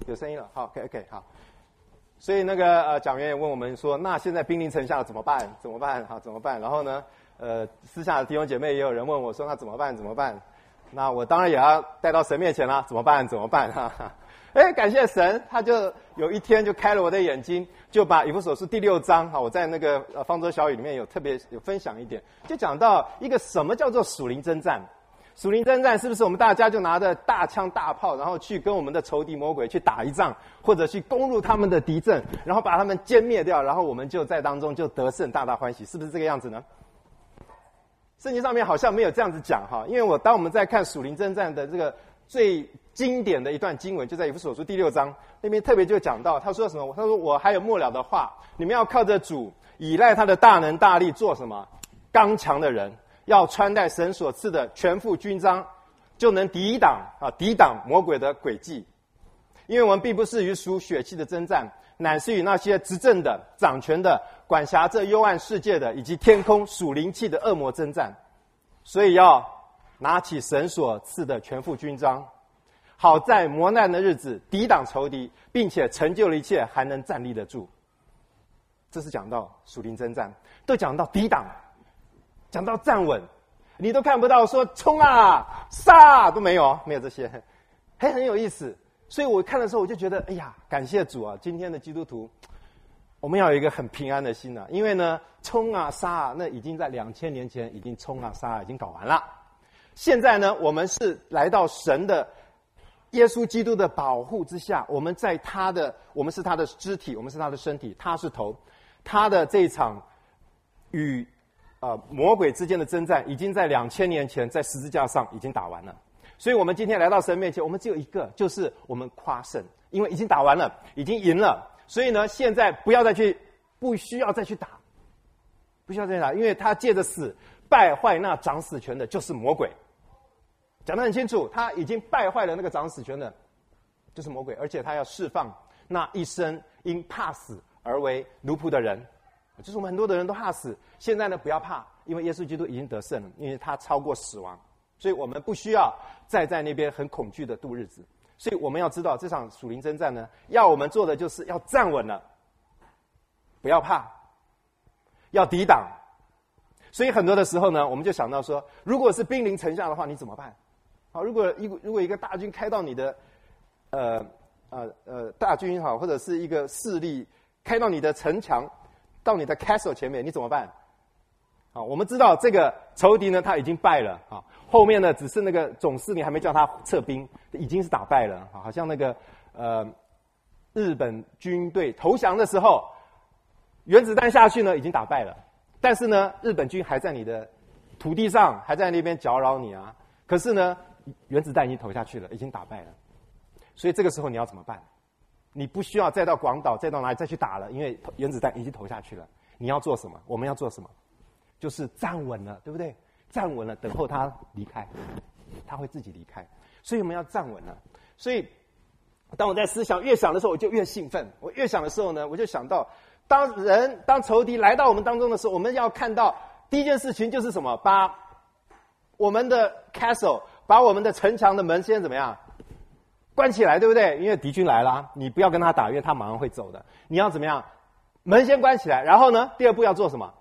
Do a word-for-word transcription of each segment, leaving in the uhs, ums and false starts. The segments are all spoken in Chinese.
有声音了，好 ，OK OK 好。所以那个呃讲员也问我们说，那现在兵临城下了怎么办？怎么办？好，怎么办？然后呢，呃，私下的弟兄姐妹也有人问我说，那怎么办？怎么办？那我当然也要带到神面前啦，怎么办？怎么办？哈哈。哎，感谢神，他就有一天就开了我的眼睛，就把以弗所书第六章，哈，我在那个呃方舟小语里面有特别有分享一点，就讲到一个什么叫做属灵征战。属灵征战是不是我们大家就拿着大枪大炮，然后去跟我们的仇敌魔鬼去打一仗，或者去攻入他们的敌阵，然后把他们歼灭掉，然后我们就在当中就得胜，大大欢喜，是不是这个样子呢？圣经上面好像没有这样子讲哈，因为我当我们在看属灵征战的这个最经典的一段经文，就在以弗所书第六章那边特别就讲到，他说什么？他说我还有末了的话，你们要靠着主，倚赖他的大能大力，做什么？刚强的人。要穿戴神所赐的全副军装，就能抵挡啊抵挡魔鬼的诡计。因为我们并不是与属血气的征战，乃是与那些执政的、掌权的、管辖这幽暗世界的，以及天空属灵气的恶魔征战。所以要拿起神所赐的全副军装，好在磨难的日子抵挡仇敌，并且成就了一切，还能站立得住。这是讲到属灵征战，都讲到抵挡。讲到站稳，你都看不到说冲啊杀都没有，没有这些，还很有意思。所以我看的时候我就觉得，哎呀，感谢主啊！今天的基督徒，我们要有一个很平安的心啊，因为呢，冲啊杀啊，那已经在两千年前已经冲啊杀啊已经搞完了。现在呢，我们是来到神的耶稣基督的保护之下，我们在他的，我们是他的肢体，我们是他的身体，他是头，他的这一场与。呃，魔鬼之间的征战已经在两千年前在十字架上已经打完了，所以我们今天来到神面前，我们只有一个，就是我们夸胜，因为已经打完了，已经赢了，所以呢，现在不要再去，不需要再去打，不需要再去打，因为他借着死败坏那掌死权的，就是魔鬼，讲得很清楚，他已经败坏了那个掌死权的，就是魔鬼，而且他要释放那一生因怕死而为奴仆的人。就是我们很多的人都怕死，现在呢不要怕，因为耶稣基督已经得胜了，因为他超过死亡，所以我们不需要再在那边很恐惧的度日子。所以我们要知道这场属灵征战呢，要我们做的就是要站稳了，不要怕，要抵挡。所以很多的时候呢，我们就想到说，如果是兵临城下的话，你怎么办？好，如果一如果一个大军开到你的呃呃呃大军好，或者是一个势力开到你的城墙。到你的 castle 前面，你怎么办？啊，我们知道这个仇敌呢，他已经败了啊。后面呢，只是那个总司令还没叫他撤兵，已经是打败了啊。好像那个呃，日本军队投降的时候，原子弹下去呢，已经打败了。但是呢，日本军还在你的土地上，还在那边搅扰你啊。可是呢，原子弹已经投下去了，已经打败了。所以这个时候你要怎么办？你不需要再到广岛，再到哪里再去打了，因为原子弹已经投下去了。你要做什么？我们要做什么？就是站稳了，对不对？站稳了，等候他离开，他会自己离开。所以我们要站稳了。所以，当我在思想越想的时候，我就越兴奋。我越想的时候呢，我就想到，当人当仇敌来到我们当中的时候，我们要看到第一件事情就是什么？把我们的 castle， 把我们的城墙的门先怎么样？关起来，对不对？因为敌军来了，你不要跟他打，因为他马上会走的。你要怎么样？门先关起来，然后呢，第二步要做什么？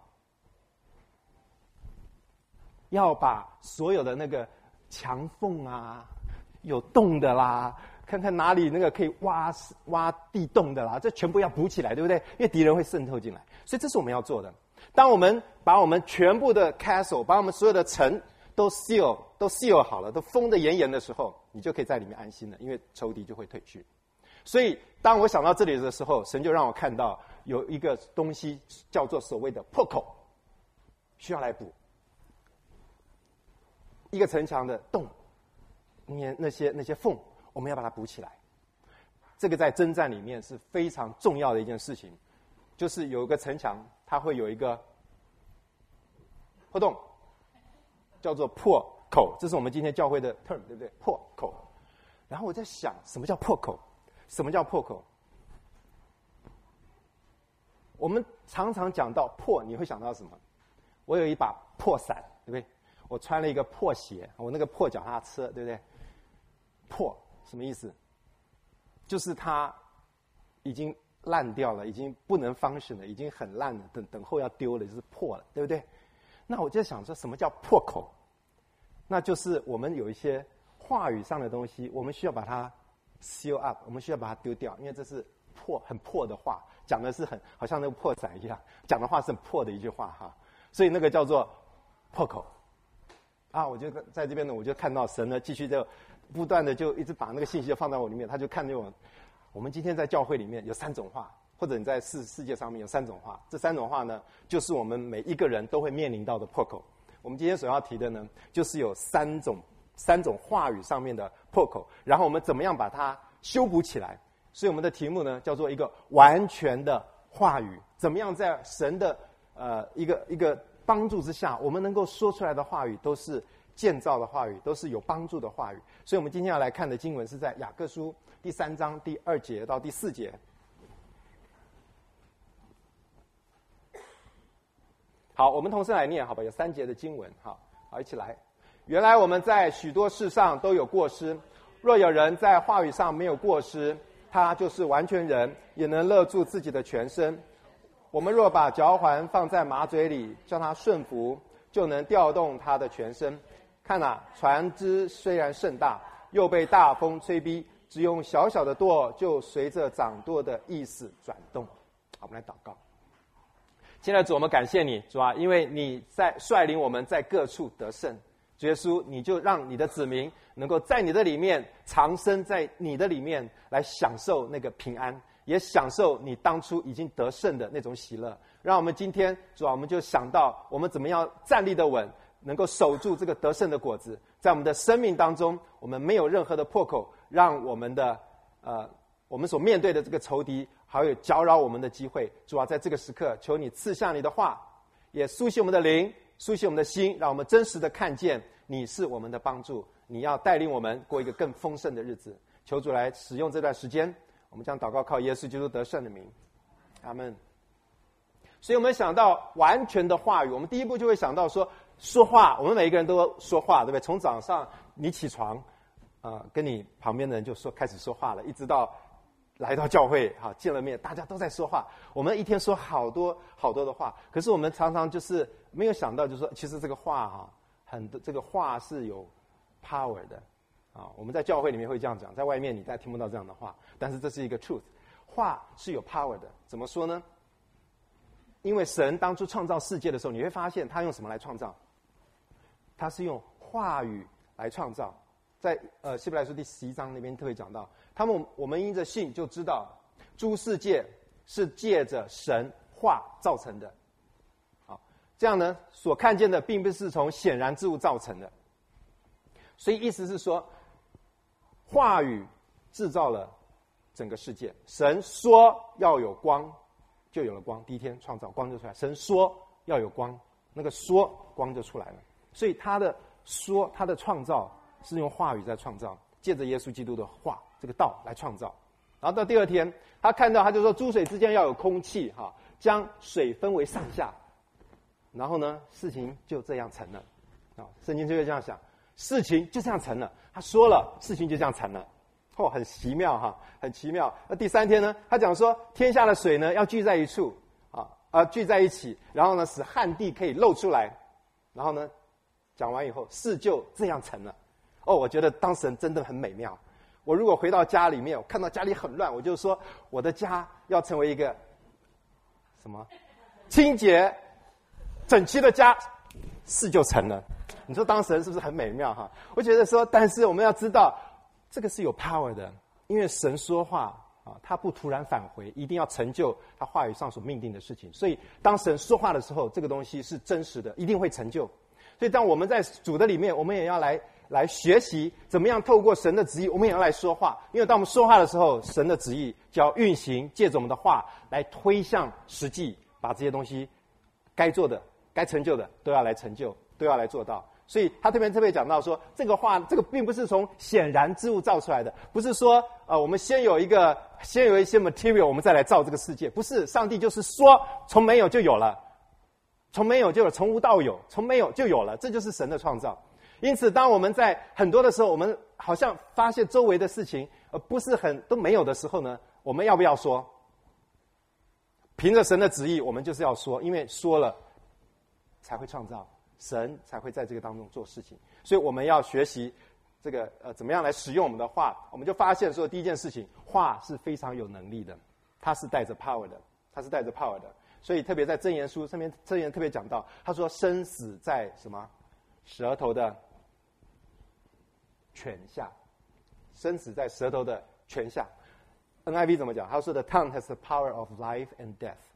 要把所有的那个墙缝啊，有洞的啦，看看哪里那个可以挖挖地洞的啦，这全部要补起来，对不对？因为敌人会渗透进来，所以这是我们要做的。当我们把我们全部的 castle， 把我们所有的城都 seal 都 seal 好了，都封得严严的时候，你就可以在里面安心了，因为仇敌就会退去。所以当我想到这里的时候，神就让我看到有一个东西叫做所谓的破口，需要来补一个城墙的洞，那那些那些缝，我们要把它补起来。这个在征战里面是非常重要的一件事情，就是有一个城墙，它会有一个破洞。叫做破口，这是我们今天教会的 term， 对不对？破口。然后我在想，什么叫破口？什么叫破口？我们常常讲到破，你会想到什么？我有一把破伞，对不对？我穿了一个破鞋，我那个破脚踏车，对不对？破什么意思？ 就是它已经烂掉了，已经不能 function 了，已经很烂了，等等候要丢了，就是破了，对不对？那我就想说，什么叫破口？那就是我们有一些话语上的东西，我们需要把它 seal up， 我们需要把它丢掉，因为这是破很破的话，讲的是很好像那个破伞一样，讲的话是很破的一句话哈，所以那个叫做破口。啊，我就在这边呢，我就看到神呢继续就不断的就一直把那个信息就放在我里面，他就看见我，我们今天在教会里面有三种话。或者你在世世界上面有三种话，这三种话呢，就是我们每一个人都会面临到的破口。我们今天所要提的呢，就是有三种三种话语上面的破口，然后我们怎么样把它修补起来。所以我们的题目呢，叫做一个完全的话语，怎么样在神的呃一个一个帮助之下，我们能够说出来的话语都是建造的话语，都是有帮助的话语。所以我们今天要来看的经文是在雅各书第三章第二节到第四节。好，我们同时来念，好吧？有三节的经文，好，好，一起来。原来我们在许多事上都有过失，若有人在话语上没有过失，他就是完全人，也能勒住自己的全身。我们若把嚼环放在马嘴里，叫他顺服，就能调动他的全身。看啊，船只虽然甚大，又被大风吹逼，只用小小的舵，就随着掌舵的意思转动。好，我们来祷告。现在主，我们感谢你，主啊，因为你在率领我们在各处得胜。主耶稣，你就让你的子民能够在你的里面藏身，在你的里面来享受那个平安，也享受你当初已经得胜的那种喜乐。让我们今天，主啊，我们就想到我们怎么样站立的稳，能够守住这个得胜的果子，在我们的生命当中，我们没有任何的破口，让我们的呃我们所面对的这个仇敌还有搅扰我们的机会。主啊，在这个时刻，求你赐下你的话，也苏醒我们的灵，苏醒我们的心，让我们真实的看见你是我们的帮助，你要带领我们过一个更丰盛的日子。求主来使用这段时间，我们将祷告靠耶稣基督得胜的名，阿们。所以我们想到完全的话语，我们第一步就会想到说说话，我们每一个人都说话，对不对？从早上你起床呃，跟你旁边的人就说开始说话了，一直到来到教会哈，见了面，大家都在说话。我们一天说好多好多的话，可是我们常常就是没有想到，就是说，其实这个话哈，很多这个话是有 power 的啊。我们在教会里面会这样讲，在外面你大家听不到这样的话，但是这是一个 truth， 话是有 power 的。怎么说呢？因为神当初创造世界的时候，你会发现他用什么来创造？他是用话语来创造。在呃希伯来书第十一章那边特别讲到，他们我们因着信就知道，诸世界是借着神话造成的。好，这样呢，所看见的并不是从显然之物造成的。所以意思是说，话语制造了整个世界。神说要有光，就有了光。第一天创造光就出来，神说要有光，那个说光就出来了。所以他的说，他的创造是用话语在创造，借着耶稣基督的话这个道来创造。然后到第二天，他看到他就说诸水之间要有空气哈，将水分为上下。然后呢，事情就这样成了啊。圣经就会这样想，事情就这样成了。他说了，事情就这样成了。哦，很奇妙哈，很奇妙。那第三天呢，他讲说天下的水呢要聚在一处啊，呃聚在一起，然后呢使旱地可以露出来。然后呢，讲完以后，事就这样成了。哦，我觉得当事人真的很美妙。我如果回到家里面，我看到家里很乱，我就说我的家要成为一个什么清洁、整齐的家，事就成了。你说当事人是不是很美妙哈？我觉得说，但是我们要知道，这个是有 power 的，因为神说话啊，他不突然返回，一定要成就他话语上所命定的事情。所以当神说话的时候，这个东西是真实的，一定会成就。所以当我们在主的里面，我们也要来来学习怎么样透过神的旨意，我们也要来说话。因为当我们说话的时候，神的旨意就要运行，借着我们的话来推向实际，把这些东西该做的、该成就的都要来成就，都要来做到。所以他特别特别讲到说，这个话，这个并不是从显然之物造出来的，不是说呃我们先有一个先有一些 material， 我们再来造这个世界，不是。上帝就是说，从没有就有了。从没有就有，从无到有，从没有就有了，这就是神的创造。因此当我们在很多的时候，我们好像发现周围的事情而不是很都没有的时候呢，我们要不要说？凭着神的旨意，我们就是要说，因为说了才会创造，神才会在这个当中做事情。所以我们要学习这个呃怎么样来使用我们的话。我们就发现说，第一件事情，话是非常有能力的，它是带着 power 的，它是带着 power 的。所以特别在箴言书上面，箴言特别讲到，他说生死在什么？舌头的泉下，生死在舌头的泉下。N I V 怎么讲？他说的 tongue has the power of life and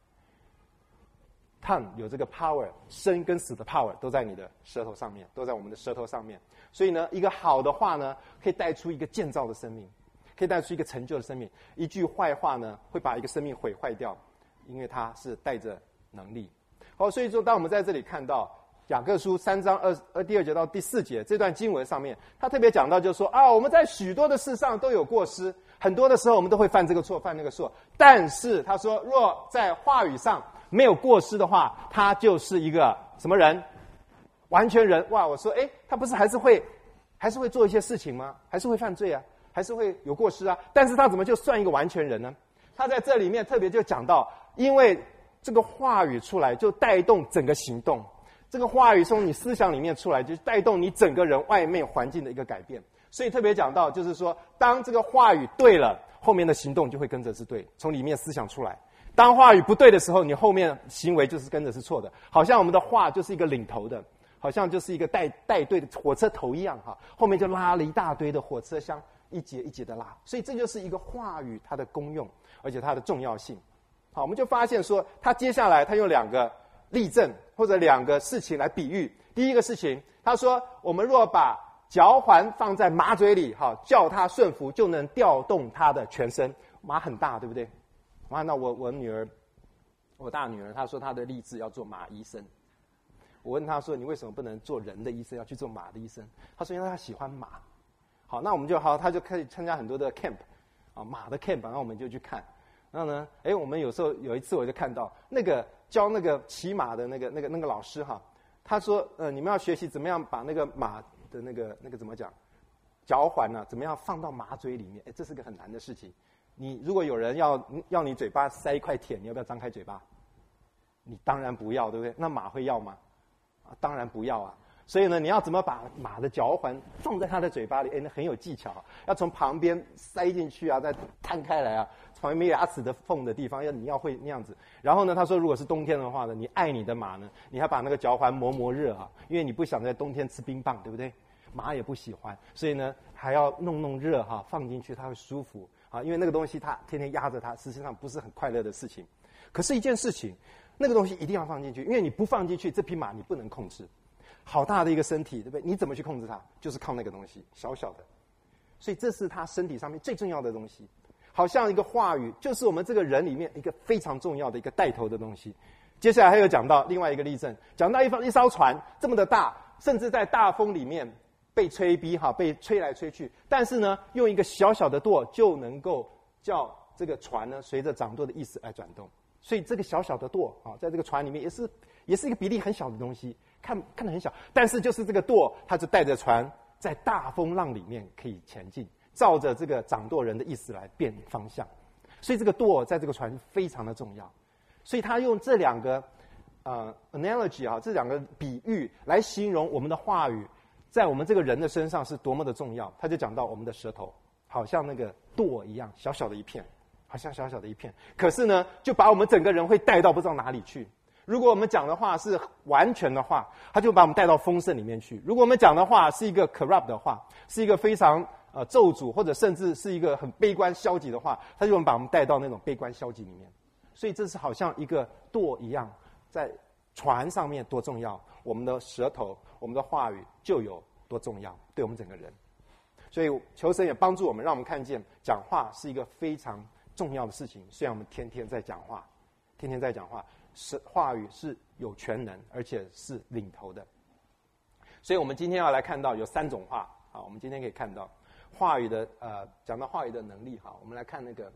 death。tongue 有这个 power， 生跟死的 power 都在你的舌头上面，都在我们的舌头上面。所以呢，一个好的话呢，可以带出一个建造的生命，可以带出一个成就的生命。一句坏话呢，会把一个生命毁坏掉，因为它是带着能力。好，所以说，当我们在这里看到雅各书三章二呃第二节到第四节这段经文上面，他特别讲到，就是说啊，我们在许多的事上都有过失，很多的时候我们都会犯这个错，犯那个错。但是他说，若在话语上没有过失的话，他就是一个什么人？完全人。哇！我说，哎，他不是还是会还是会做一些事情吗？还是会犯罪啊？还是会有过失啊？但是他怎么就算一个完全人呢？他在这里面特别就讲到，因为这个话语出来，就带动整个行动。这个话语从你思想里面出来，就带动你整个人外面环境的一个改变。所以特别讲到，就是说，当这个话语对了，后面的行动就会跟着是对，从里面思想出来。当话语不对的时候，你后面行为就是跟着是错的。好像我们的话就是一个领头的，好像就是一个带带队的火车头一样哈，后面就拉了一大堆的火车厢，一节一节的拉。所以这就是一个话语它的功用，而且它的重要性。好，我们就发现说，他接下来他用两个例证或者两个事情来比喻。第一个事情，他说，我们若把嚼环放在马嘴里，哈，叫它顺服，就能调动它的全身。马很大，对不对？哇，那我我女儿，我大女儿，她说她的立志要做马医生。我问她说，你为什么不能做人的医生，要去做马的医生？她说因为她喜欢马。好，那我们就好，她就可以参加很多的 camp， 啊，马的 camp， 然后我们就去看。然后呢，哎，我们有时候有一次我就看到那个教那个骑马的那个那个那个老师哈，他说，呃，你们要学习怎么样把那个马的那个那个怎么讲，嚼环呢、啊，怎么样放到马嘴里面？哎，这是个很难的事情。你如果有人要要你嘴巴塞一块铁，你要不要张开嘴巴？你当然不要，对不对？那马会要吗？啊，当然不要啊。所以呢，你要怎么把马的嚼环放在它的嘴巴里？哎，那很有技巧，要从旁边塞进去啊，再摊开来啊，旁边没有牙齿的缝的地方，要你要会那样子。然后呢，他说，如果是冬天的话呢，你爱你的马呢，你还把那个嚼环磨磨热啊，因为你不想在冬天吃冰棒，对不对？马也不喜欢，所以呢，还要弄弄热哈，放进去它会舒服啊，因为那个东西它天天压着它，实际上不是很快乐的事情。可是，一件事情，那个东西一定要放进去，因为你不放进去，这匹马你不能控制。好大的一个身体，对不对？你怎么去控制它？就是靠那个东西，小小的。所以这是他身体上面最重要的东西。好像一个话语，就是我们这个人里面一个非常重要的一个带头的东西。接下来还有讲到另外一个例证，讲到一艘一艘船这么的大，甚至在大风里面被吹逼哈，被吹来吹去，但是呢，用一个小小的舵就能够叫这个船呢随着掌舵的意思来转动。所以这个小小的舵啊，在这个船里面也是也是一个比例很小的东西。看看得很小，但是就是这个舵，它就带着船在大风浪里面可以前进，照着这个掌舵人的意思来变方向。所以这个舵在这个船非常的重要。所以他用这两个呃 analogy 啊，这两个比喻来形容我们的话语在我们这个人的身上是多么的重要。他就讲到我们的舌头好像那个舵一样，小小的一片，好像小小的一片，可是呢，就把我们整个人会带到不知道哪里去。如果我们讲的话是完全的话，他就把我们带到丰盛里面去；如果我们讲的话是一个 corrupt 的话，是一个非常呃咒诅，或者甚至是一个很悲观消极的话，他就把我们带到那种悲观消极里面。所以这是好像一个舵一样，在船上面多重要，我们的舌头、我们的话语就有多重要，对我们整个人。所以求神也帮助我们，让我们看见讲话是一个非常重要的事情。虽然我们天天在讲话，天天在讲话。是话语是有全能，而且是领头的。所以我们今天要来看到有三种话啊，我们今天可以看到话语的呃，讲到话语的能力哈，我们来看那个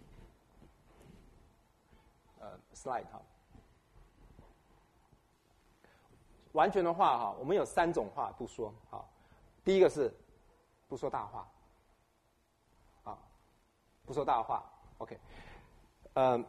呃 slide 哈。完全的话哈，我们有三种话不说哈。第一个是不说大话，啊， 不说大话。OK， 呃，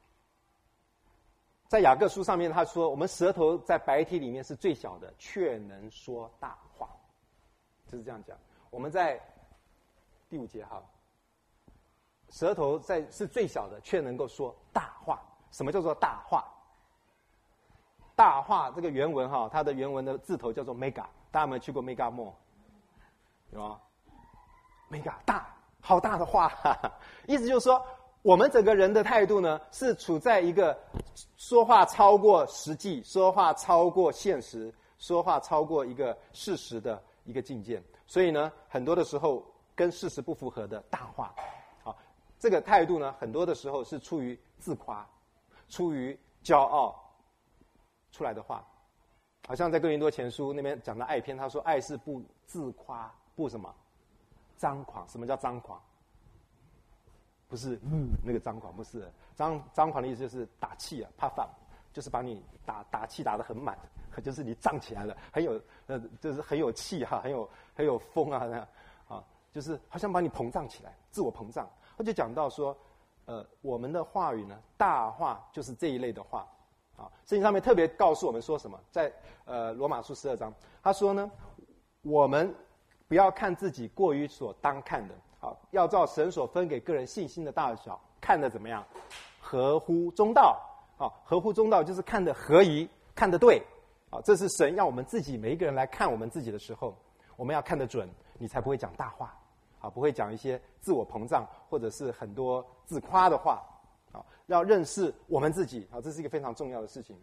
在雅各书上面他说，我们舌头在白体里面是最小的，却能说大话，就是这样讲。我们在第五节哈，舌头在是最小的，却能够说大话。什么叫做大话？大话这个原文哈，它的原文的字头叫做 mega， 大家有没有去过 mega mall？ 有吗 ？mega 大，好大的话，哈哈，意思就是说，我们整个人的态度呢，是处在一个说话超过实际、说话超过现实、说话超过一个事实的一个境界。所以呢，很多的时候跟事实不符合的大话，好，这个态度呢，很多的时候是出于自夸、出于骄傲出来的话。好像在哥林多前书那边讲的爱篇，他说爱是不自夸，不什么张狂。什么叫张狂？不是嗯那个张狂，不是张张狂的意思就是打气啊 ，puff up， 就是把你打打气打得很满，就是你胀起来了，很有呃就是很有气哈、啊，很有很有风啊那样啊，就是好像把你膨胀起来，自我膨胀。他就讲到说，呃，我们的话语呢，大话就是这一类的话。啊，圣经上面特别告诉我们说什么？在呃罗马书十二章，他说呢，我们不要看自己过于所当看的，啊，要照神所分给个人信心的大小，看得怎么样？合乎中道。啊，合乎中道就是看得合宜，看得对。啊，这是神要我们自己每一个人来看我们自己的时候，我们要看得准，你才不会讲大话，啊，不会讲一些自我膨胀或者是很多自夸的话。啊，要认识我们自己，啊，这是一个非常重要的事情。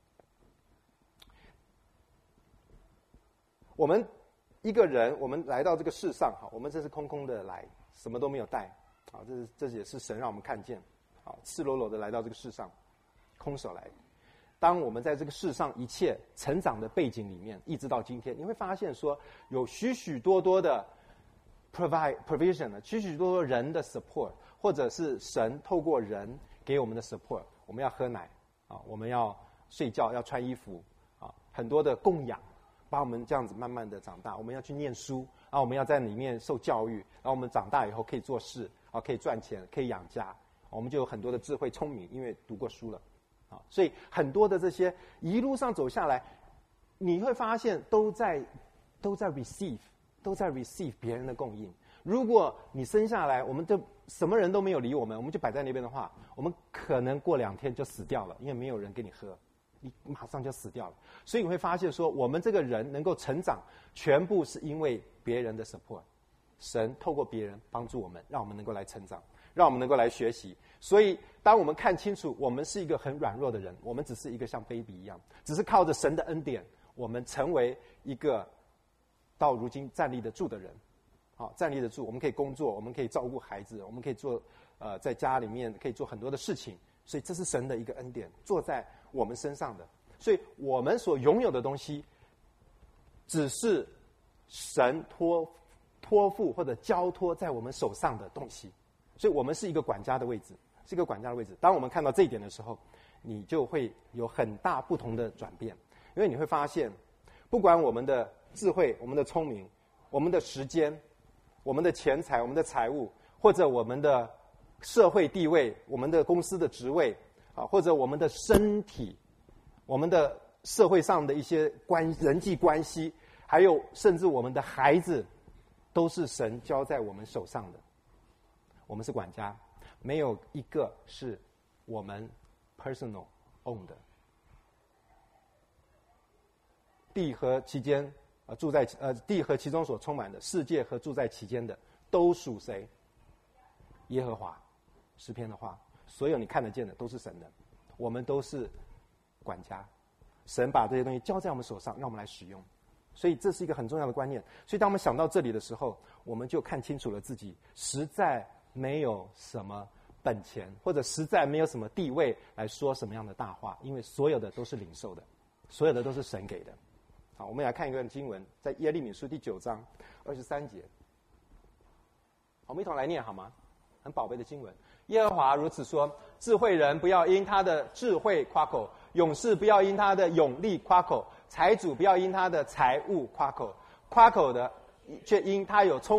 我们一个人，我们来到这个世上，哈，我们这是空空的来，什么都没有带，啊，这是这也是神让我们看见，啊，赤裸裸的来到这个世上，空手来。当我们在这个世上一切成长的背景里面，一直到今天，你会发现说，有许许多多的 provide provision 呢，许许多多人的 support。或者是神透过人给我们的 support， 我们要喝奶啊，我们要睡觉，要穿衣服啊，很多的供养，把我们这样子慢慢的长大。我们要去念书，然后我们要在里面受教育，然后我们长大以后可以做事啊，可以赚钱，可以养家，我们就有很多的智慧聪明，因为读过书了啊。所以很多的这些一路上走下来，你会发现都在都在 receive， 都在 receive 别人的供应。如果你生下来，我们就什么人都没有理我们，我们就摆在那边的话，我们可能过两天就死掉了，因为没有人给你喝，你马上就死掉了。所以你会发现说，我们这个人能够成长，全部是因为别人的 support， 神透过别人帮助我们，让我们能够来成长，让我们能够来学习。所以当我们看清楚我们是一个很软弱的人，我们只是一个像 baby 一样，只是靠着神的恩典，我们成为一个到如今站立得住的人。好，站立得住，我们可以工作，我们可以照顾孩子，我们可以做，呃，在家里面可以做很多的事情，所以这是神的一个恩典，做在我们身上的。所以我们所拥有的东西，只是神托托付或者交托在我们手上的东西，所以我们是一个管家的位置，是一个管家的位置。当我们看到这一点的时候，你就会有很大不同的转变，因为你会发现，不管我们的智慧、我们的聪明、我们的时间。我们的钱财、我们的财务，或者我们的社会地位、我们的公司的职位，啊，或者我们的身体、我们的社会上的一些关人际关系，还有甚至我们的孩子，都是神交在我们手上的。我们是管家，没有一个是我们 personal own 的。地和其间。呃，住在呃地和其中所充满的世界和住在其间的，都属谁？耶和华。诗篇的话，所有你看得见的都是神的，我们都是管家。神把这些东西交在我们手上，让我们来使用。所以这是一个很重要的观念。所以当我们想到这里的时候，我们就看清楚了自己实在没有什么本钱，或者实在没有什么地位来说什么样的大话，因为所有的都是领受的，所有的都是神给的。好，我们来看一段经文，在耶利米书第九章二十三节。我们一同来念好吗？很宝贝的经文。耶和华如此说：智慧人不要因他的智慧夸口，勇士不要因他的勇力夸口，财主不要因他的财物夸口。夸口的却因他有聪明，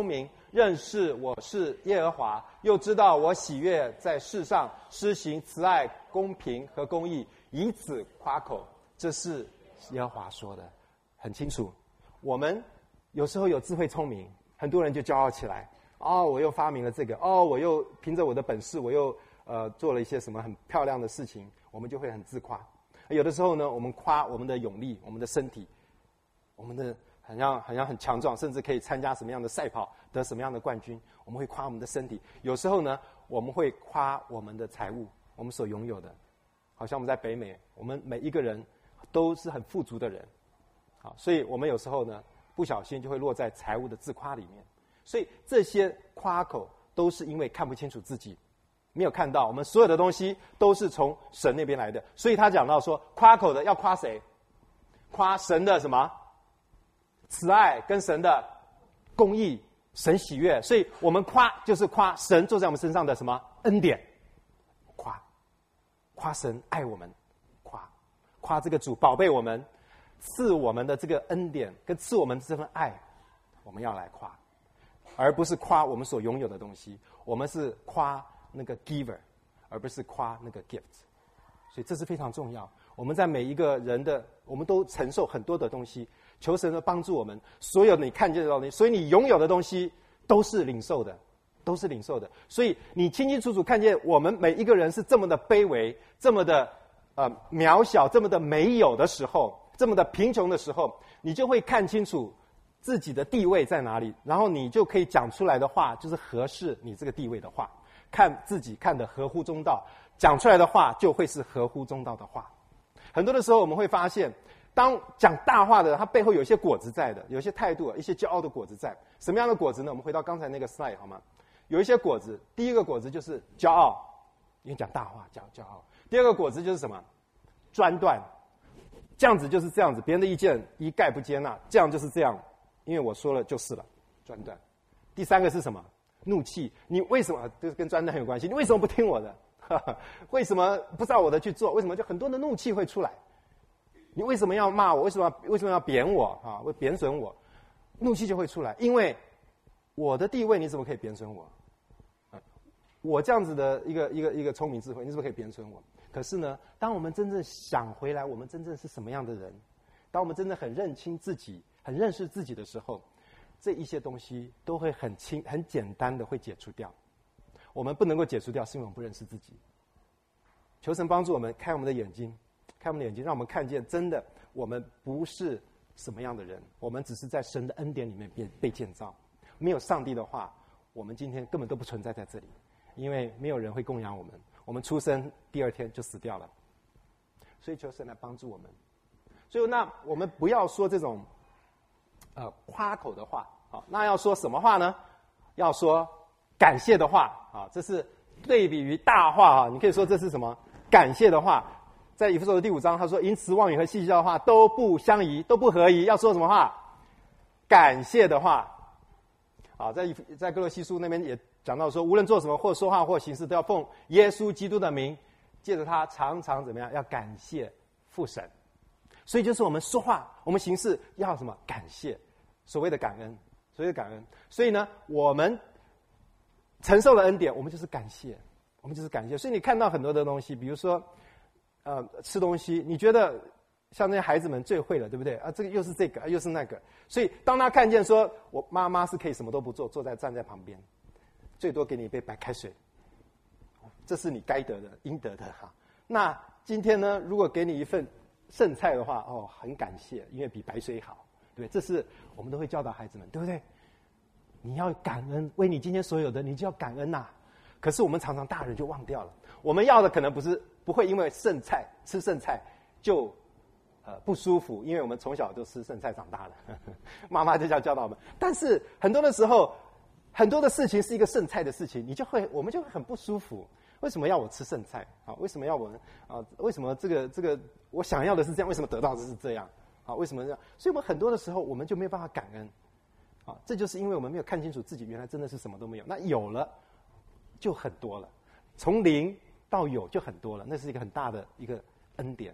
认识我是耶和华，又知道我喜悦在世上施行慈爱、公平和公义，以此夸口。这是耶和华说的，很清楚。我们有时候有智慧聪明，很多人就骄傲起来。哦，我又发明了这个，哦，我又凭着我的本事，我又呃做了一些什么很漂亮的事情，我们就会很自夸。有的时候呢，我们夸我们的勇力、我们的身体，我们的好像好像很强壮，甚至可以参加什么样的赛跑，得什么样的冠军，我们会夸我们的身体。有时候呢，我们会夸我们的财物，我们所拥有的。好像我们在北美，我们每一个人都是很富足的人，好，所以我们有时候呢，不小心就会落在财务的自夸里面。所以这些夸口都是因为看不清楚自己，没有看到我们所有的东西都是从神那边来的。所以他讲到说，夸口的要夸谁？夸神的什么？慈爱跟神的公义，神喜悦。所以我们夸就是夸神坐在我们身上的什么恩典，夸夸神爱我们，夸夸这个主宝贝我们，赐我们的这个恩典跟赐我们这份爱，我们要来夸，而不是夸我们所拥有的东西。我们是夸那个 giver， 而不是夸那个 gift。所以这是非常重要。我们在每一个人的，我们都承受很多的东西，求神的帮助我们。所有你看见的东西，所以你拥有的东西都是领受的，都是领受的。所以你清清楚楚看见我们每一个人是这么的卑微，这么的呃渺小，这么的没有的时候，这么的贫穷的时候，你就会看清楚自己的地位在哪里，然后你就可以讲出来的话就是合适你这个地位的话，看自己看得合乎中道，讲出来的话就会是合乎中道的话。很多的时候我们会发现，当讲大话的人，他背后有一些果子在的，有一些态度，一些骄傲的果子在。什么样的果子呢？我们回到刚才那个 slide 好吗？有一些果子，第一个果子就是骄傲，因为讲大话骄骄傲。第二个果子就是什么？专断，这样子就是这样子，别人的意见一概不接纳，这样就是这样，因为我说了就是了，专断。第三个是什么？怒气，你为什么，就是跟专断很有关系，你为什么不听我的？为什么不照我的去做？为什么就很多的怒气会出来？你为什么要骂我？为什么为什么要贬我啊？会贬损我？怒气就会出来，因为我的地位你怎么可以贬损我？我这样子的一个一个一个聪明智慧，你怎么可以贬损我？可是呢，当我们真正想回来，我们真正是什么样的人？当我们真正很认清自己、很认识自己的时候，这一些东西都会很轻、很简单的会解除掉。我们不能够解除掉，是因为我们不认识自己。求神帮助我们，开我们的眼睛，开我们的眼睛，让我们看见，真的，我们不是什么样的人，我们只是在神的恩典里面被被建造。没有上帝的话，我们今天根本都不存在在这里，因为没有人会供养我们。我们出生第二天就死掉了，所以求神来帮助我们。所以，那我们不要说这种呃夸口的话，好，那要说什么话呢？要说感谢的话啊，这是对比于大话啊，你可以说这是什么？感谢的话，在以弗所的第五章，他说：“淫词妄语和戏笑的话都不相宜，都不合宜。”要说什么话？感谢的话。啊，在在哥罗西书那边也讲到说，无论做什么，或说话或行事，都要奉耶稣基督的名，借着他常常怎么样？要感谢父神。所以就是我们说话，我们行事要什么？感谢，所谓的感恩，所谓的感恩。所以呢，我们承受了恩典，我们就是感谢，我们就是感谢。所以你看到很多的东西，比如说，呃，吃东西，你觉得像那些孩子们最会了，对不对？啊，这个又是这个，又是那个。所以当他看见说，我妈妈是可以什么都不做，坐在站在旁边，最多给你一杯白开水，这是你该得的、应得的哈。那今天呢，如果给你一份剩菜的话，哦，很感谢，因为比白水好，对不对？这是我们都会教导孩子们，对不对？你要感恩，为你今天所有的，你就要感恩呐、啊。可是我们常常大人就忘掉了，我们要的可能不是不会因为剩菜吃剩菜就呃不舒服，因为我们从小就吃剩菜长大的，呵呵妈妈就这样教导我们。但是很多的时候，很多的事情是一个剩菜的事情，你就会我们就会很不舒服。为什么要我吃剩菜？啊，为什么要我啊？为什么这个这个我想要的是这样？为什么得到的是这样？啊，为什么这样？所以我们很多的时候，我们就没有办法感恩。啊，这就是因为我们没有看清楚自己原来真的是什么都没有。那有了，就很多了，从零到有就很多了，那是一个很大的一个恩典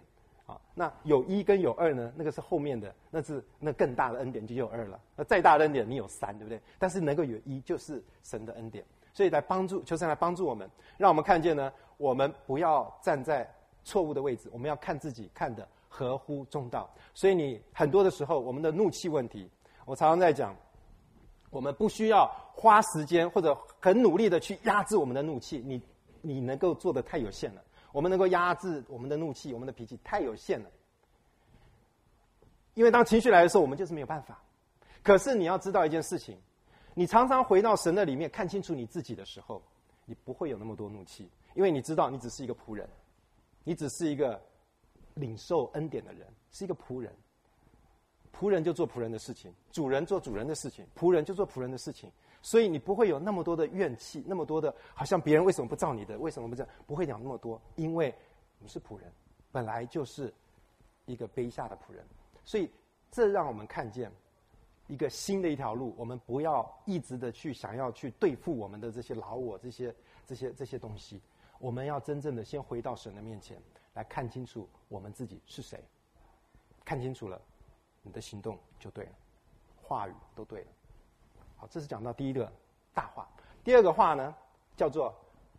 啊，那有一跟有二呢，那个是后面的，那是那更大的恩典就有二了。那再大的恩典你有三，对不对？但是能够有一就是神的恩典，所以来帮助，求神来帮助我们，让我们看见呢，我们不要站在错误的位置，我们要看自己看得合乎中道。所以你很多的时候，我们的怒气问题，我常常在讲，我们不需要花时间或者很努力的去压制我们的怒气，你你能够做的太有限了。我们能够压制我们的怒气，我们的脾气太有限了。因为当情绪来的时候，我们就是没有办法。可是你要知道一件事情，你常常回到神的里面，看清楚你自己的时候，你不会有那么多怒气，因为你知道你只是一个仆人，你只是一个领受恩典的人，是一个仆人。仆人就做仆人的事情，主人做主人的事情，仆人就做仆人的事情。所以你不会有那么多的怨气，那么多的好像别人为什么不照你的，为什么不这样，不会讲那么多，因为你是仆人，本来就是一个卑下的仆人。所以这让我们看见一个新的一条路，我们不要一直的去想要去对付我们的这些老我，这些这些这些东西，我们要真正的先回到神的面前来看清楚我们自己是谁，看清楚了，你的行动就对了，话语都对了。好，这是讲到第一个大话。第二个话呢，叫做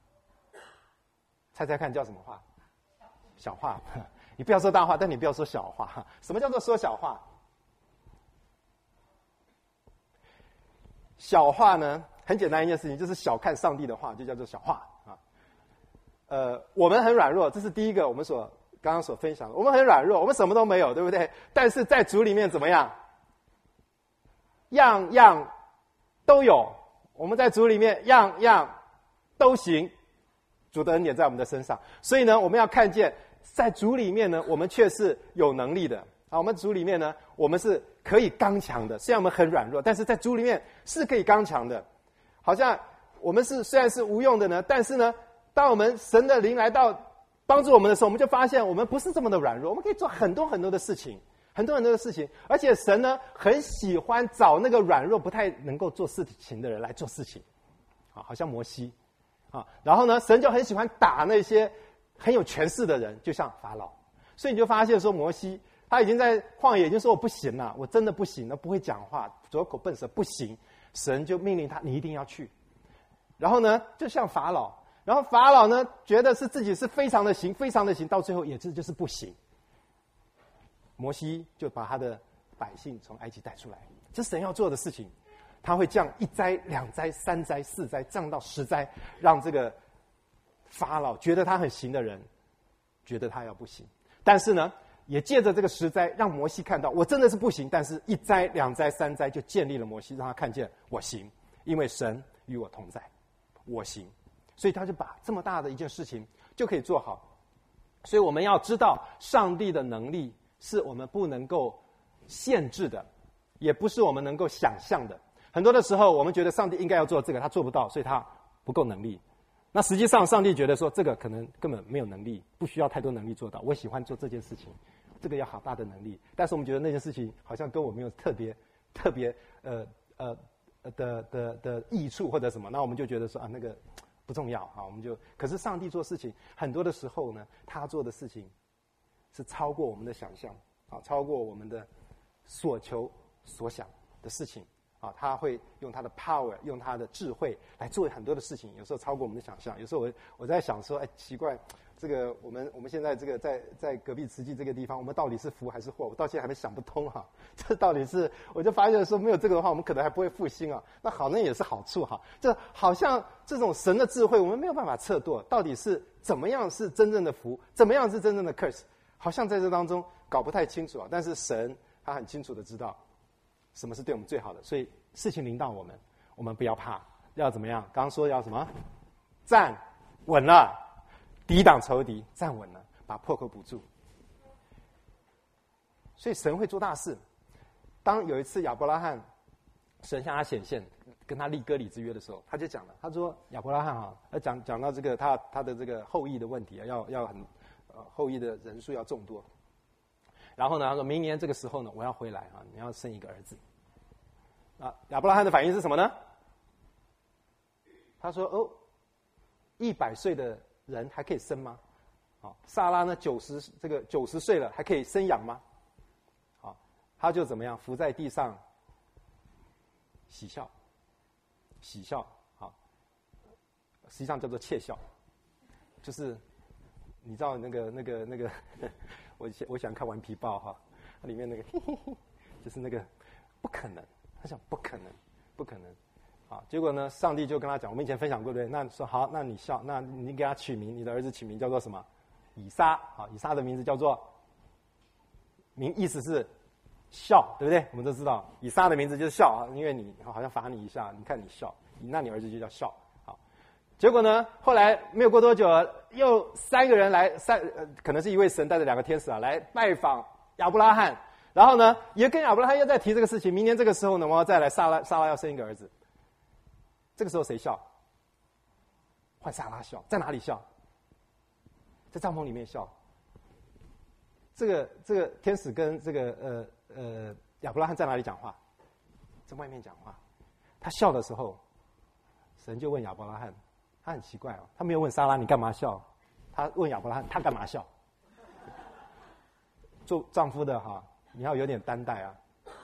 猜猜看叫什么话？小话。你不要说大话，但你不要说小话。什么叫做说小话？小话呢，很简单一件事情，就是小看上帝的话，就叫做小话啊。呃，我们很软弱，这是第一个我们所刚刚所分享的。我们很软弱，我们什么都没有，对不对？但是在主里面怎么样？样样都有。我们在主里面样样都行，主的恩典在我们的身上。所以呢，我们要看见在主里面呢，我们却是有能力的啊。我们主里面呢，我们是可以刚强的。虽然我们很软弱，但是在主里面是可以刚强的。好像我们是虽然是无用的呢，但是呢，当我们神的灵来到帮助我们的时候，我们就发现我们不是这么的软弱，我们可以做很多很多的事情。很多很多的事情，而且神呢很喜欢找那个软弱不太能够做事情的人来做事情，啊，好像摩西，啊，然后呢，神就很喜欢打那些很有权势的人，就像法老。所以你就发现说，摩西他已经在旷野已经说我不行了，我真的不行了，不会讲话，拙口笨舌，不行。神就命令他，你一定要去。然后呢，就像法老，然后法老呢觉得是自己是非常的行，非常的行，到最后也是就是不行。摩西就把他的百姓从埃及带出来，这是神要做的事情。他会降一灾、两灾、三灾、四灾，降到十灾，让这个法老觉得他很行的人，觉得他要不行。但是呢，也借着这个十灾，让摩西看到我真的是不行。但是一灾、两灾、三灾就建立了摩西，让他看见我行，因为神与我同在，我行。所以他就把这么大的一件事情就可以做好。所以我们要知道，上帝的能力是我们不能够限制的，也不是我们能够想象的。很多的时候，我们觉得上帝应该要做这个，他做不到，所以他不够能力。那实际上，上帝觉得说这个可能根本没有能力，不需要太多能力做到。我喜欢做这件事情，这个要好大的能力。但是我们觉得那件事情好像跟我没有特别特别呃呃的的的益处或者什么，那我们就觉得说啊那个不重要啊，我们就。可是上帝做事情很多的时候呢，他做的事情是超过我们的想象啊，超过我们的所求所想的事情啊，他会用他的 power， 用他的智慧来做很多的事情，有时候超过我们的想象。有时候我我在想说，哎，奇怪，这个我们我们现在这个在在隔壁慈济这个地方，我们到底是福还是祸？我到现在还没想不通哈、啊。这到底是，我就发现说，没有这个的话，我们可能还不会复兴啊。那好，那也是好处哈。这好像这种神的智慧，我们没有办法测度，到底是怎么样是真正的福，怎么样是真正的 curse。好像在这当中搞不太清楚啊，但是神他很清楚的知道什么是对我们最好的，所以事情临到我们，我们不要怕，要怎么样？刚刚说要什么？站稳了，抵挡仇敌，站稳了，把破口补住。所以神会做大事。当有一次亚伯拉罕，神向他显现，跟他立割礼之约的时候，他就讲了，他说亚伯拉罕啊，讲讲到这个他他的这个后裔的问题啊，要要很。后裔的人数要众多，然后呢，他说明年这个时候呢，我要回来啊，你要生一个儿子。啊，亚伯拉罕的反应是什么呢？他说：“哦，一百岁的人还可以生吗？ 好，撒拉呢九十这个九十岁了，还可以生养吗？好，他就怎么样，伏在地上喜笑，喜笑，好，实际上叫做窃笑，就是你知道那个那个那个，我我想看顽皮豹哈，它里面那个嘿嘿嘿，就是那个不可能，他想不可能，不可能。啊，结果呢，上帝就跟他讲，我们以前分享过对不对？那说好，那你笑，那你给他取名，你的儿子取名叫做什么？以撒。好，以撒的名字叫做，名意思是笑，对不对？我们都知道，以撒的名字就是笑啊，因为你好像罚你一下，你看你笑，那你儿子就叫笑。好，结果呢，后来没有过多久，又三个人来，三呃，可能是一位神带着两个天使啊，来拜访亚伯拉罕，然后呢，也跟亚伯拉罕又在提这个事情，明年这个时候呢，我要再来，撒拉撒拉要生一个儿子。这个时候谁笑？换撒拉笑，在哪里笑？在帐篷里面笑。这个这个天使跟这个呃呃亚伯拉罕在哪里讲话？在外面讲话。他笑的时候，神就问亚伯拉罕，他很奇怪哦，他没有问撒拉你干嘛笑，他问亚伯拉罕他干嘛笑？做丈夫的哈，你要有点担待啊。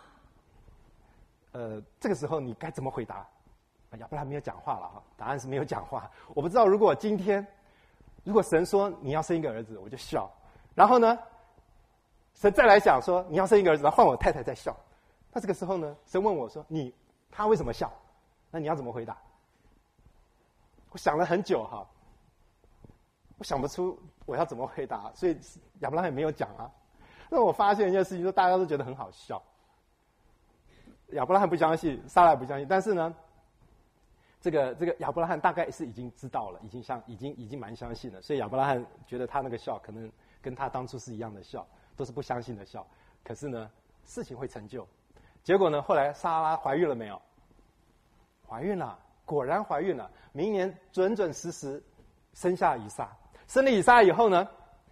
呃，这个时候你该怎么回答？亚伯拉罕没有讲话了哈，答案是没有讲话。我不知道，如果今天，如果神说你要生一个儿子，我就笑。然后呢，神再来讲说你要生一个儿子，然后换我太太在笑。那这个时候呢，神问我说你他为什么笑？那你要怎么回答？我想了很久哈，我想不出我要怎么回答，所以亚伯拉罕也没有讲啊。那我发现一件事情，说大家都觉得很好笑。亚伯拉罕不相信，撒拉也不相信，但是呢。这个这个亚伯拉罕大概是已经知道了，已经相已经已经蛮相信了，所以亚伯拉罕觉得他那个笑可能跟他当初是一样的笑，都是不相信的笑。可是呢，事情会成就。结果呢，后来撒拉怀孕了没有？怀孕了，果然怀孕了。明年准准时时生下以撒。生了以撒以后呢，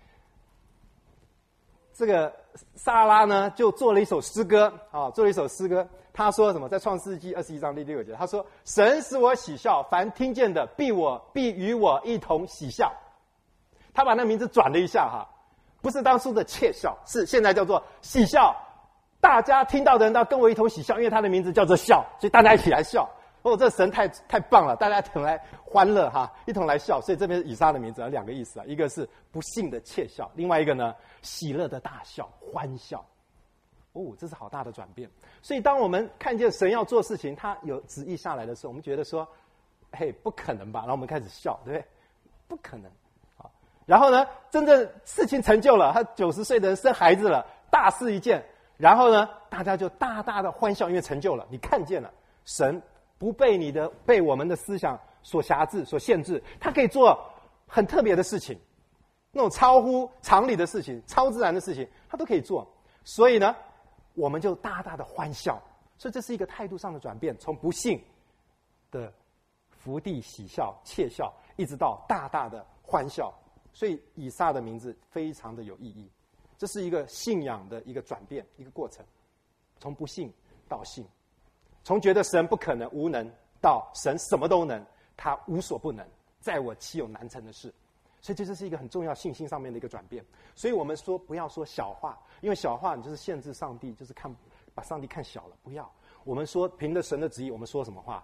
这个撒拉呢就做了一首诗歌啊，做了一首诗歌。他说什么？在创世纪二十一章第六节，他说：“神使我喜笑，凡听见的必我必与我一同喜笑。”他把那名字转了一下哈，不是当初的窃笑，是现在叫做喜笑。大家听到的人都要跟我一同喜笑，因为他的名字叫做笑，所以大家一起来笑。哦，这神太太棒了，大家一同来欢乐哈，一同来笑。所以这边以撒的名字有两个意思啊，一个是不幸的窃笑，另外一个呢，喜乐的大笑，欢笑。哦，这是好大的转变。所以当我们看见神要做事情，他有旨意下来的时候，我们觉得说，嘿，不可能吧？然后我们开始笑，对不对？不可能。好，然后呢，真正事情成就了，他九十岁的人生孩子了，大事一件。然后呢，大家就大大的欢笑，因为成就了，你看见了，神不被你的被我们的思想所辖制、所限制，他可以做很特别的事情，那种超乎常理的事情、超自然的事情，他都可以做。所以呢，我们就大大的欢笑，所以这是一个态度上的转变，从不幸的伏地喜笑、窃笑，一直到大大的欢笑。所以以撒的名字非常的有意义，这是一个信仰的一个转变，一个过程，从不信到信，从觉得神不可能、无能，到神什么都能，他无所不能，在我岂有难成的事。所以这就是一个很重要信心上面的一个转变。所以我们说不要说小话，因为小话你就是限制上帝，就是看把上帝看小了。不要，我们说凭着神的旨意，我们说什么话？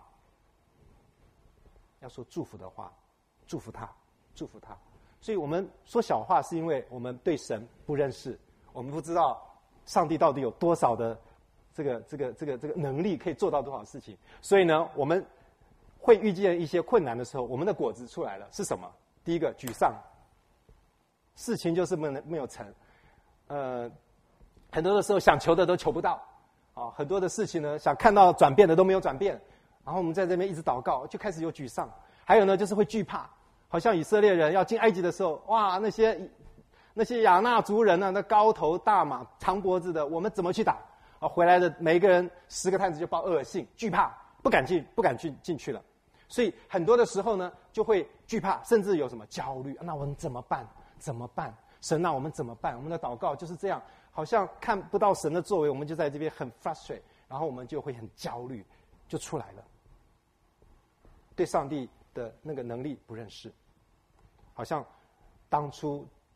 要说祝福的话，祝福他，祝福他。所以我们说小话，是因为我们对神不认识，我们不知道上帝到底有多少的这个这个这个这个能力，可以做到多少事情。所以呢，我们会遇见一些困难的时候，我们的果子出来了，是什么？第一个，沮丧，事情就是没没有成，呃，很多的时候想求的都求不到，啊，很多的事情呢，想看到转变的都没有转变，然后我们在这边一直祷告，就开始有沮丧。还有呢，就是会惧怕，好像以色列人要进埃及的时候，哇，那些那些亚衲族人呢，那高头大马、长脖子的，我们怎么去打？啊，回来的每一个人十个探子就报恶信，惧怕，不敢进，不敢去进去了。所以很多的时候呢，就会惧怕，甚至有什么焦虑。那我们怎么办？怎么办？神啊，我们怎么办？我们的祷告就是这样，好像看不到神的作为，我们就在这边很 frustrate， 然后我们就会很焦虑，就出来了。对上帝的那个能力不认识，好像当初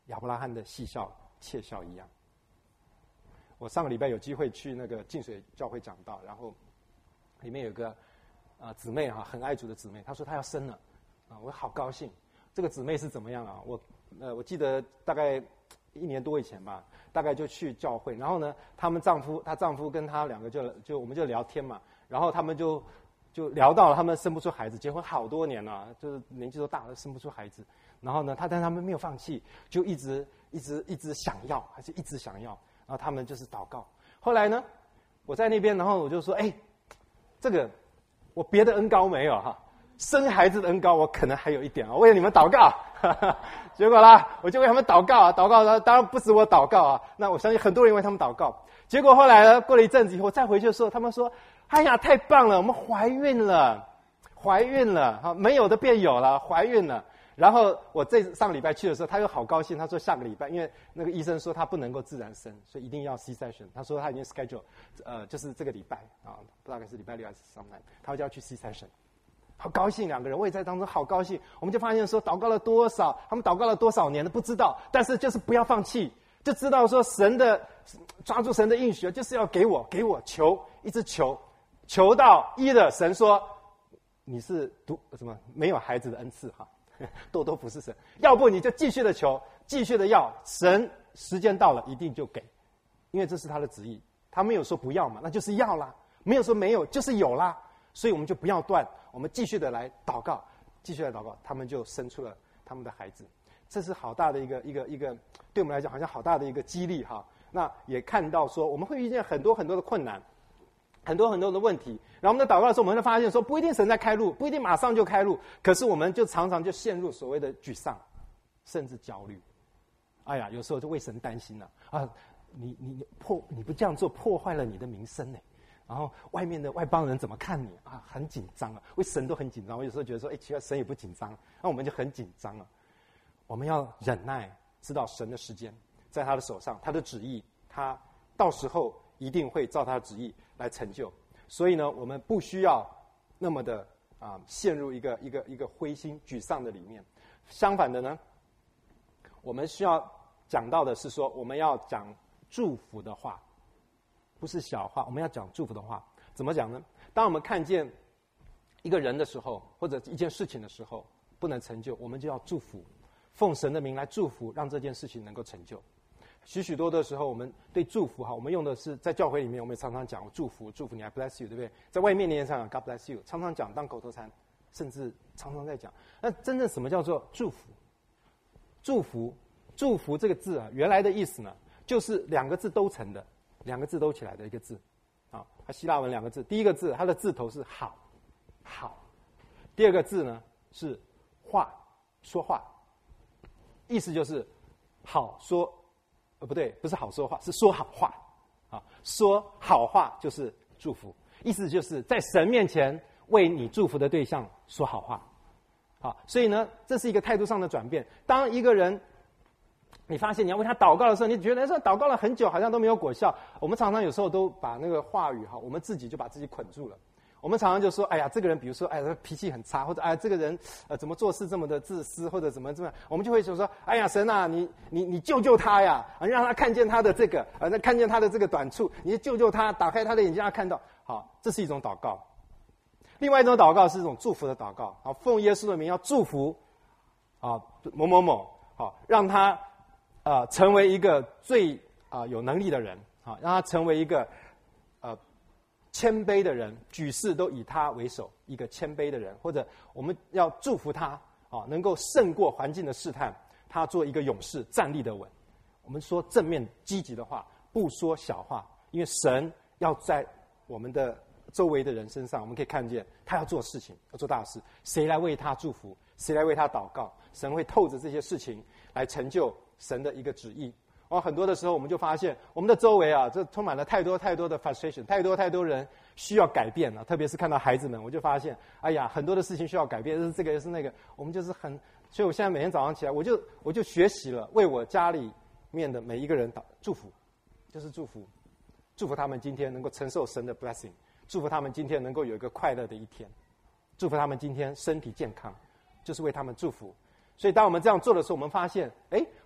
亚伯拉罕的细笑窃笑一样。我上个礼拜有机会去那个净水教会讲道，然后里面有个啊、呃、姊妹哈、啊，很爱主的姊妹，她说她要生了啊，我好高兴。这个姊妹是怎么样啊？我呃我记得大概一年多以前吧，大概就去教会，然后呢，他们丈夫她丈夫跟她两个就就我们就聊天嘛，然后他们就就聊到了他们生不出孩子，结婚好多年了，就是年纪都大了生不出孩子，然后呢，他但他们没有放弃，就一直一直一直想要，还是一直想要。然后他们就是祷告。后来呢，我在那边，然后我就说：“哎，这个我别的恩高没有哈，生孩子的恩高我可能还有一点啊，为了你们祷告。哈哈”结果啦，我就为他们祷告啊，祷告呢，当然不止我祷告啊，那我相信很多人为他们祷告。结果后来呢，过了一阵子以后，再回去的时候，他们说：“哎呀，太棒了，我们怀孕了，怀孕了，哈，没有的变有了，怀孕了。”然后我这上个礼拜去的时候，他又好高兴，他说下个礼拜，因为那个医生说他不能够自然生，所以一定要 C section。他说他已经 schedule， 呃，就是这个礼拜啊，不大概是礼拜六还是什么，他就要去 C section。好高兴，两个人我也在当中好高兴。我们就发现说，祷告了多少，他们祷告了多少年都不知道，但是就是不要放弃，就知道说神的抓住神的应许，就是要给我给我求，一直求，求到一了，神说你是独什么没有孩子的恩赐哈。多多服侍神，要不你就继续的求，继续的要，神时间到了一定就给，因为这是他的旨意。他没有说不要嘛，那就是要啦；没有说没有，就是有啦。所以我们就不要断，我们继续的来祷告，继续来祷告，他们就生出了他们的孩子。这是好大的一个一个一个，对我们来讲好像好大的一个激励哈。那也看到说，我们会遇见很多很多的困难。很多很多的问题，然后我们在祷告的时候，我们会发现说，不一定神在开路，不一定马上就开路，可是我们就常常就陷入所谓的沮丧，甚至焦虑。哎呀，有时候就为神担心了啊！你你你破你不这样做，破坏了你的名声呢。然后外面的外邦人怎么看你啊？很紧张啊，为神都很紧张。我有时候觉得说，哎，奇怪，神也不紧张，那我们就很紧张了。我们要忍耐，知道神的时间在他的手上，他的旨意，他到时候一定会照他的旨意来成就，所以呢，我们不需要那么的啊陷入一个一个一个灰心沮丧的里面。相反的呢，我们需要讲到的是说，我们要讲祝福的话，不是小话，我们要讲祝福的话。怎么讲呢？当我们看见一个人的时候，或者一件事情的时候不能成就，我们就要祝福，奉神的名来祝福，让这件事情能够成就。许许多的时候，我们对祝福哈，我们用的是在教会里面，我们也常常讲祝福，祝福你 ，I bless you， 对不对？在外面你也常讲 God bless you， 常常讲当口头禅，甚至常常在讲。那真正什么叫做祝福？祝福，祝福这个字啊，原来的意思呢，就是两个字都成的，两个字都起来的一个字。啊，它希腊文两个字，第一个字它的字头是好，好；第二个字呢是话，说话，意思就是好说。呃，不对，不是好说话，是说好话，啊，说好话就是祝福，意思就是在神面前为你祝福的对象说好话，好，所以呢，这是一个态度上的转变。当一个人，你发现你要为他祷告的时候，你觉得说祷告了很久，好像都没有果效。我们常常有时候都把那个话语哈，我们自己就把自己捆住了。我们常常就说，哎呀，这个人，比如说，哎呀，脾气很差，或者哎，这个人，呃，怎么做事这么的自私，或者怎么怎么样，我们就会说说，哎呀，神啊，你你你救救他呀，啊，让他看见他的这个，啊，那看见他的这个短处，你救救他，打开他的眼睛，让他看到。好，这是一种祷告。另外一种祷告是一种祝福的祷告，好，奉耶稣的名要祝福，啊，某某某，好，让他，啊、呃，成为一个最啊、呃、有能力的人，啊，让他成为一个，呃。谦卑的人，举事都以他为首，一个谦卑的人，或者我们要祝福他啊，能够胜过环境的试探，他做一个勇士，站立的稳。我们说正面积极的话，不说小话，因为神要在我们的周围的人身上，我们可以看见他要做事情，要做大事，谁来为他祝福，谁来为他祷告，神会透着这些事情来成就神的一个旨意。哦，很多的时候我们就发现，我们的周围啊，这充满了太多太多的 frustration， 太多太多人需要改变了。特别是看到孩子们，我就发现，哎呀，很多的事情需要改变，就是这个，是那个。我们就是很，所以我现在每天早上起来，我就我就学习了，为我家里面的每一个人祷祝福，就是祝福，祝福他们今天能够承受神的 blessing， 祝福他们今天能够有一个快乐的一天，祝福他们今天身体健康，就是为他们祝福。所以当我们这样做的时候，我们发现，哎，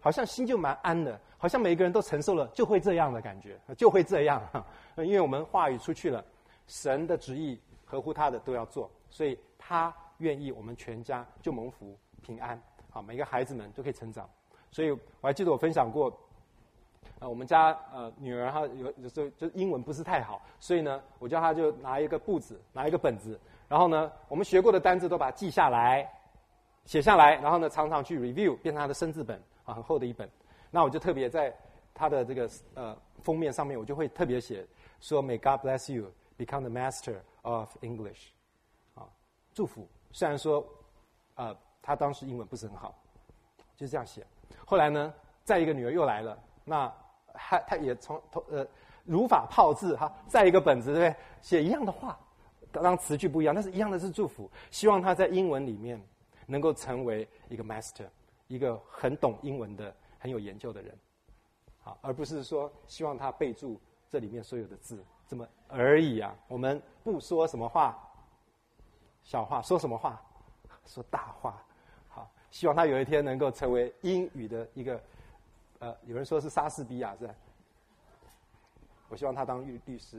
好像心就蛮安的，好像每一个人都承受了就会这样的感觉，就会这样。因为我们话语出去了，神的旨意合乎他的都要做，所以他愿意我们全家就蒙福平安。好，每个孩子们都可以成长。所以我还记得我分享过，呃，我们家呃女儿她有有时候就英文不是太好，所以呢，我叫她就拿一个簿子，拿一个本子，然后呢，我们学过的单字都把它记下来，写下来，然后呢，常常去 review， 变成她的生字本啊，很厚的一本。那我就特别在她的这个呃封面上面，我就会特别写说 May God bless you, become the master of English， 啊，祝福。虽然说呃她当时英文不是很好，就这样写。后来呢，再一个女儿又来了，那她她也从呃如法炮制哈，再一个本子对不对？写一样的话，当然词句不一样，但是一样的是祝福。希望她在英文里面能够成为一个 master， 一个很懂英文的、很有研究的人，好，而不是说希望她背住这里面所有的字，这么而已啊。我们不说什么话，小话，说什么话？说大话。希望他有一天能够成为英语的一个，呃，有人说是莎士比亚是吧？我希望他当律律师。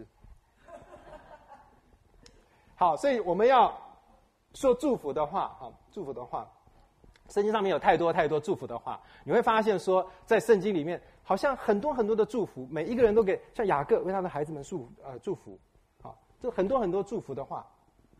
好，所以我们要说祝福的话，啊，祝福的话，圣经上面有太多太多祝福的话，你会发现说，在圣经里面好像很多很多的祝福，每一个人都给，像雅各为他的孩子们祝呃祝福，啊，这很多很多祝福的话，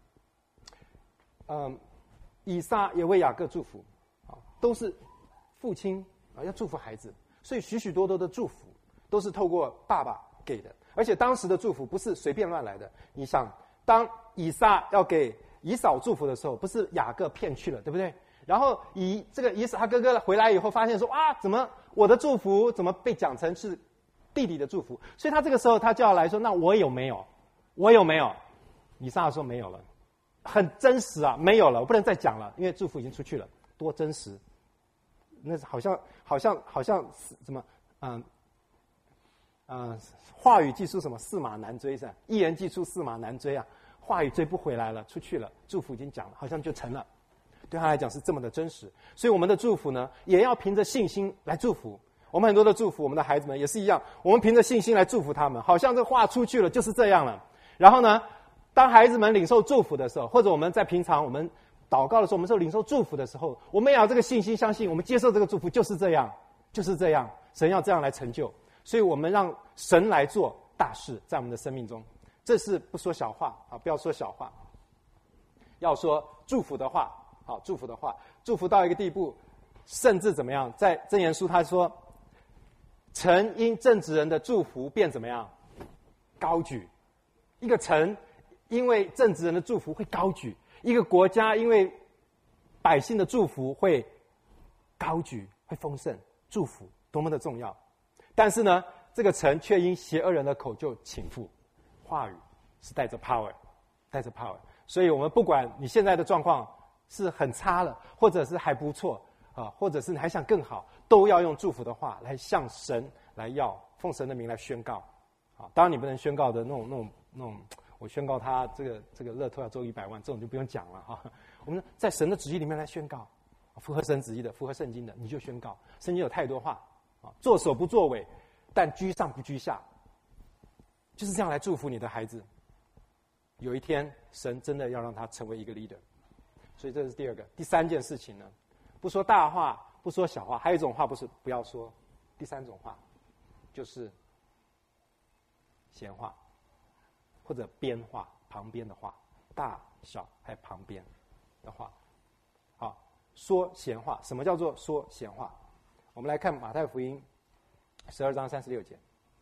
嗯，以撒也为雅各祝福。都是父亲啊要祝福孩子，所以许许多多的祝福都是透过爸爸给的，而且当时的祝福不是随便乱来的。你想，当以撒要给以扫祝福的时候，不是雅各骗去了，对不对？然后以这个以扫他哥哥回来以后，发现说啊，怎么我的祝福怎么被讲成是弟弟的祝福？所以他这个时候他就要来说，那我有没有？我有没有？以撒说没有了，很真实啊，没有了，我不能再讲了，因为祝福已经出去了，多真实。那好像好像好像什么嗯嗯、呃，话语技术什么驷马难追是吧？一言既出驷马难追啊，话语追不回来了，出去了，祝福已经讲了，好像就成了。对他来讲是这么的真实，所以我们的祝福呢，也要凭着信心来祝福。我们很多的祝福，我们的孩子们也是一样，我们凭着信心来祝福他们，好像这话出去了就是这样了。然后呢，当孩子们领受祝福的时候，或者我们在平常我们祷告的时候，我们受领受祝福的时候，我们也要有这个信心，相信我们接受这个祝福就是这样，就是这样，神要这样来成就。所以我们让神来做大事在我们的生命中，这是不说小话啊，不要说小话，要说祝福的话，好，祝福的话，祝福到一个地步，甚至怎么样？在箴言书他说，城因正直人的祝福便怎么样？高举。一个城因为正直人的祝福会高举。一个国家因为百姓的祝福会高举，会丰盛，祝福多么的重要。但是呢，这个城却因邪恶人的口就倾覆。话语是带着 power， 带着 power。所以我们不管你现在的状况是很差了，或者是还不错啊，或者是你还想更好，都要用祝福的话来向神来要，奉神的名来宣告。啊，当然你不能宣告的那种那种那种。我宣告他这个这个乐透要中一百万，这种就不用讲了哈。我们在神的旨意里面来宣告，符合神旨意的，符合圣经的，你就宣告。圣经有太多话啊，作首不作尾，但居上不居下，就是这样来祝福你的孩子。有一天，神真的要让他成为一个 leader， 所以这是第二个。第三件事情呢，不说大话，不说小话，还有一种话不是不要说，第三种话就是闲话。或者边话，旁边的话，大小还有旁边的话，好，说闲话。什么叫做说闲话？我们来看马太福音十二章三十六节，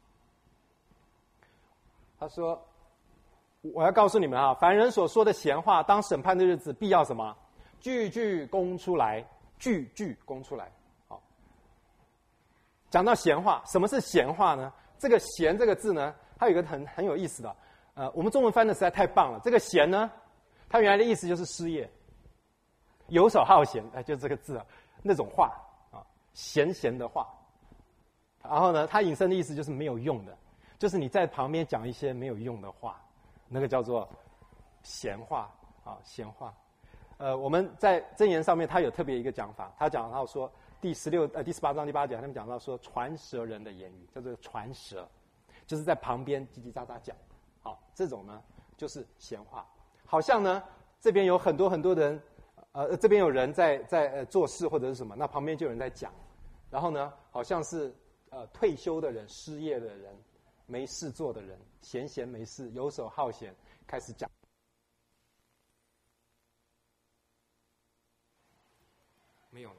他说：“我要告诉你们啊，凡人所说的闲话，当审判的日子，必要什么？句句供出来，句句供出来。”好，讲到闲话，什么是闲话呢？这个“闲”这个字呢，它有一个很很有意思的。呃，我们中文翻的实在太棒了。这个闲呢，它原来的意思就是失业，游手好闲，哎，就这个字啊，那种话啊，闲闲的话。然后呢，它引申的意思就是没有用的，就是你在旁边讲一些没有用的话，那个叫做闲话啊，闲话。呃，我们在箴言上面，它有特别一个讲法，他讲到说， 第十六呃第十八章第八节，他们讲到说传舌人的言语叫做传舌，就是在旁边叽叽喳喳讲。好，这种呢就是闲话，好像呢这边有很多很多人，呃这边有人在在呃做事或者是什么，那旁边就有人在讲，然后呢好像是呃退休的人、失业的人、没事做的人、闲闲没事、游手好闲，开始讲。没有了。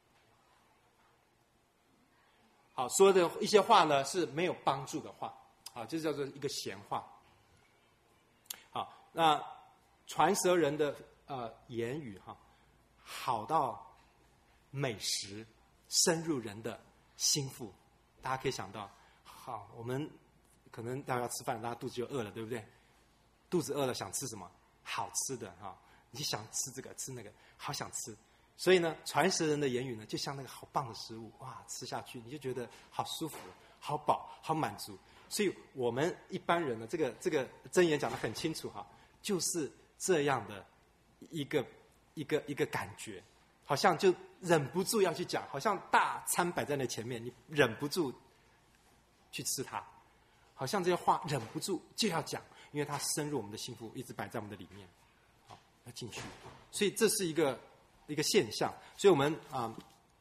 好，说的一些话呢是没有帮助的话，啊，这叫做一个闲话。好，那传舌人的呃言语哈，好到美食深入人的心腹。大家可以想到，好，我们可能大家要吃饭，大家肚子就饿了，对不对？肚子饿了想吃什么？好吃的哈，你就想吃这个吃那个，好想吃。所以呢，传舌人的言语呢，就像那个好棒的食物，哇，吃下去你就觉得好舒服、好饱、好满足。所以我们一般人呢，这个这个箴言讲得很清楚哈，就是这样的一个一个一个感觉，好像就忍不住要去讲，好像大餐摆在那前面，你忍不住去吃它，好像这些话忍不住就要讲，因为它深入我们的心腹，一直摆在我们的里面，好，要进去。所以这是一个。一个现象，所以我们啊、呃，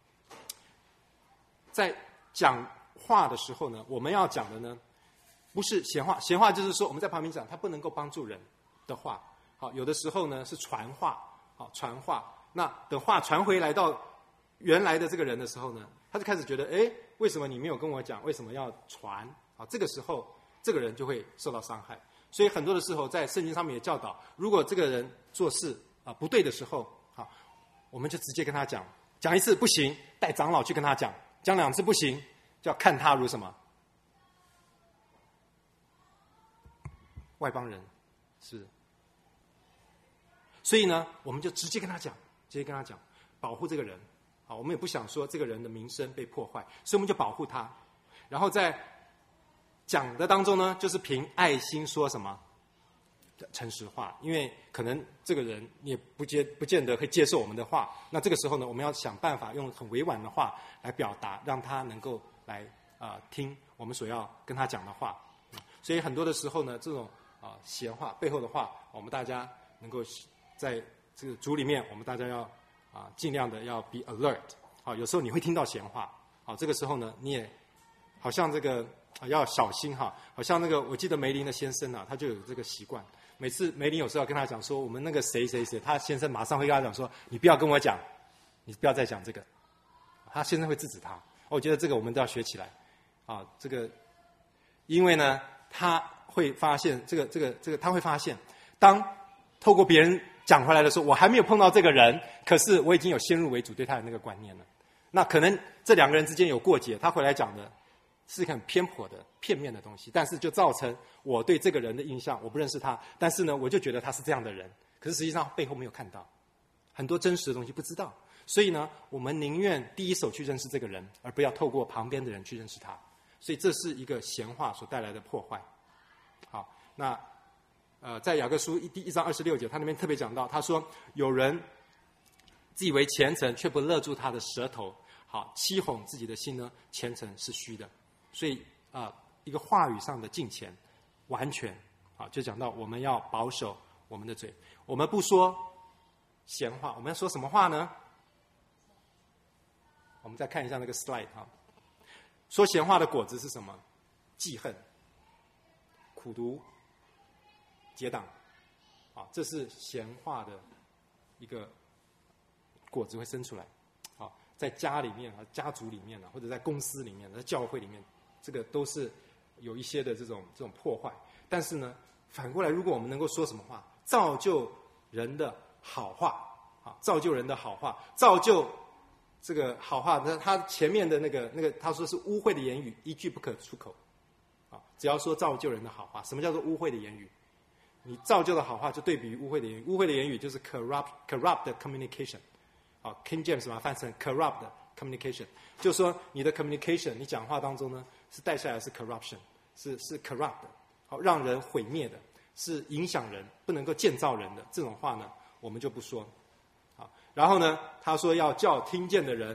在讲话的时候呢，我们要讲的呢，不是闲话，闲话就是说我们在旁边讲，它不能够帮助人的话，好，有的时候呢是传话，好，传话，那等话传回来到原来的这个人的时候呢，他就开始觉得，哎，为什么你没有跟我讲？为什么要传？好，这个时候这个人就会受到伤害。所以很多的时候，在圣经上面也教导，如果这个人做事啊、呃、不对的时候，好。我们就直接跟他讲，讲一次不行，带长老去跟他讲，讲两次不行，就要看他如什么外邦人，是。所以呢，我们就直接跟他讲，直接跟他讲，保护这个人。好，我们也不想说这个人的名声被破坏，所以我们就保护他。然后在讲的当中呢，就是凭爱心说什么。诚实话，因为可能这个人也不见不见得会接受我们的话，那这个时候呢，我们要想办法用很委婉的话来表达，让他能够来啊、呃、听我们所要跟他讲的话。所以很多的时候呢，这种啊、呃、闲话背后的话，我们大家能够在这个组里面，我们大家要啊、呃、尽量的要 be alert。好，有时候你会听到闲话，好，这个时候呢，你也好像这个、呃、要小心哈，好像那个我记得梅林的先生啊，他就有这个习惯。每次梅林有时候要跟他讲说，我们那个谁谁谁，他先生马上会跟他讲说，你不要跟我讲，你不要再讲这个。他先生会制止他。我觉得这个我们都要学起来，啊，这个，因为呢，他会发现这个这个这个，他会发现，当透过别人讲回来的时候，我还没有碰到这个人，可是我已经有先入为主对他的那个观念了。那可能这两个人之间有过节，他回来讲的是很偏颇的、片面的东西，但是就造成我对这个人的印象，我不认识他，但是呢，我就觉得他是这样的人，可是实际上背后没有看到很多真实的东西，不知道。所以呢，我们宁愿第一手去认识这个人，而不要透过旁边的人去认识他。所以这是一个闲话所带来的破坏。好，那呃，在雅各书一第一章二十六节，他那边特别讲到，他说有人自以为虔诚，却不勒住他的舌头，好欺哄自己的心呢，虔诚是虚的。所以啊、呃，一个话语上的敬虔，完全啊，就讲到我们要保守我们的嘴，我们不说闲话，我们要说什么话呢？我们再看一下那个 slide 哈，说闲话的果子是什么？记恨、苦毒、结党，啊，这是闲话的一个果子会生出来。好，在家里面啊，家族里面啊，或者在公司里面，在教会里面。这个都是有一些的这种这种破坏，但是呢，反过来，如果我们能够说什么话，造就人的好话，啊，造就人的好话，造就这个好话，那他前面的那个那个他说是污秽的言语，一句不可出口，啊，只要说造就人的好话。什么叫做污秽的言语？你造就的好话就对比于污秽的言语，污秽的言语就是 corrupt corrupt communication， 啊 ，King James 把它翻成 corrupt communication， 就是说你的 communication， 你讲话当中呢。是带下来是 corruption， 是是 corrupt 的，好让人毁灭的，是影响人，不能够建造人的这种话呢，我们就不说。好，然后呢，他说要叫听见的人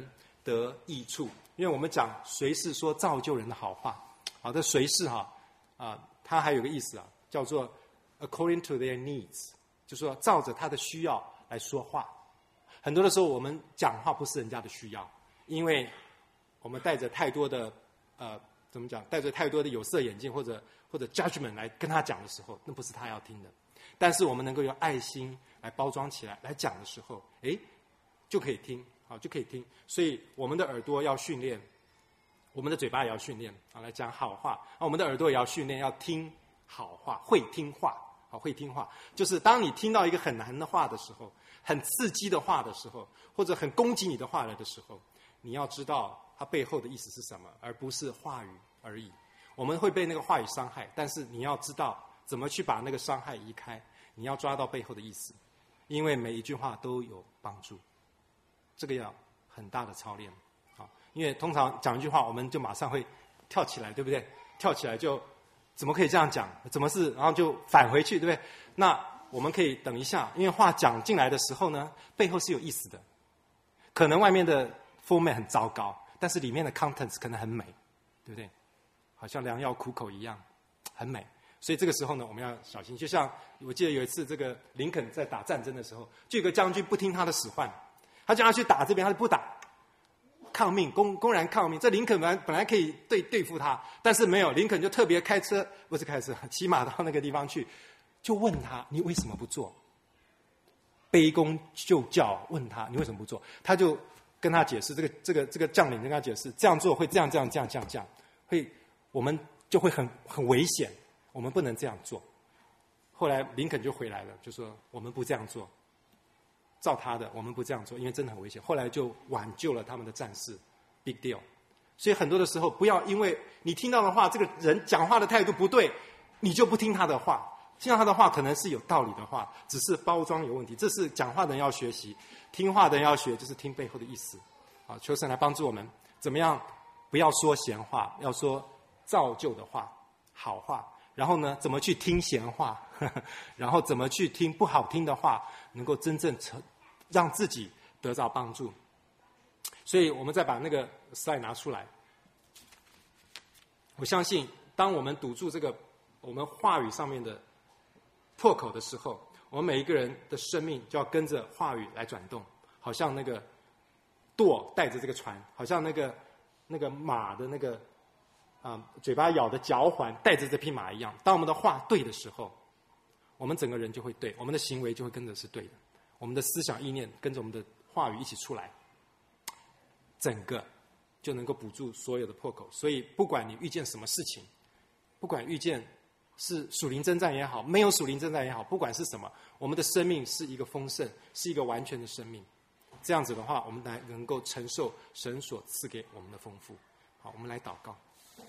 得益处。因为我们讲谁是说造就人的好话，好的谁是哈啊，它还有个意思啊，叫做 according to their needs， 就是说照着他的需要来说话。很多的时候我们讲话不是人家的需要，因为我们带着太多的呃怎么讲，带着太多的有色眼镜或者或者 judgment 来跟他讲的时候，那不是他要听的。但是我们能够用爱心来包装起来来讲的时候，诶，就可以听，好就可以听。所以我们的耳朵要训练，我们的嘴巴也要训练啊，来讲好话。啊，我们的耳朵也要训练，要听好话，会听话，好会听话。就是当你听到一个很难的话的时候，很刺激的话的时候，或者很攻击你的话来的时候，你要知道它背后的意思是什么，而不是话语而已。我们会被那个话语伤害，但是你要知道怎么去把那个伤害移开，你要抓到背后的意思，因为每一句话都有帮助。这个要很大的操练啊！因为通常讲一句话，我们就马上会跳起来，对不对？跳起来就怎么可以这样讲？怎么是？然后就返回去，对不对？那我们可以等一下，因为话讲进来的时候呢，背后是有意思的。可能外面的 format 很糟糕，但是里面的 contents 可能很美，对不对？好像良药苦口一样，很美。所以这个时候呢，我们要小心。就像我记得有一次，这个林肯在打战争的时候，就有个将军不听他的使唤，他叫他去打这边，他就不打，抗命，公公然抗命。这林肯本来本来可以对对付他，但是没有，林肯就特别开车，不是开车，骑马到那个地方去，就问他：你为什么不做？卑躬就教，问他你为什么不做？他就跟他解释，这个这个这个将领跟他解释，这样做会这样这样这样这样这样，会我们就会很很危险，我们不能这样做。后来林肯就回来了，就说我们不这样做，照他的，我们不这样做，因为真的很危险。后来就挽救了他们的战士 ，big deal。所以很多的时候，不要因为你听到的话，这个人讲话的态度不对，你就不听他的话。听到他的话可能是有道理的话，只是包装有问题。这是讲话的人要学习，听话的人要学，就是听背后的意思。啊，求神来帮助我们，怎么样不要说闲话，要说造就的话、好话。然后呢，怎么去听闲话，呵呵然后怎么去听不好听的话，能够真正成让自己得到帮助。所以我们再把那个 slide 拿出来。我相信，当我们堵住这个我们话语上面的破口的时候，我们每一个人的生命就要跟着话语来转动，好像那个舵带着这个船，好像那个那个马的那个啊、呃、嘴巴咬的嚼环带着这匹马一样。当我们的话对的时候，我们整个人就会对，我们的行为就会跟着是对的，我们的思想意念跟着我们的话语一起出来，整个就能够补住所有的破口。所以不管你遇见什么事情，不管遇见是属灵征战也好，没有属灵征战也好，不管是什么，我们的生命是一个丰盛，是一个完全的生命。这样子的话，我们才能够承受神所赐给我们的丰富。好，我们来祷告。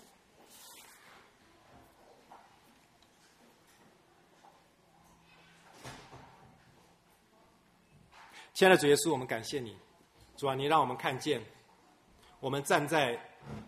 亲爱的主耶稣，我们感谢你，主啊，你让我们看见，我们站在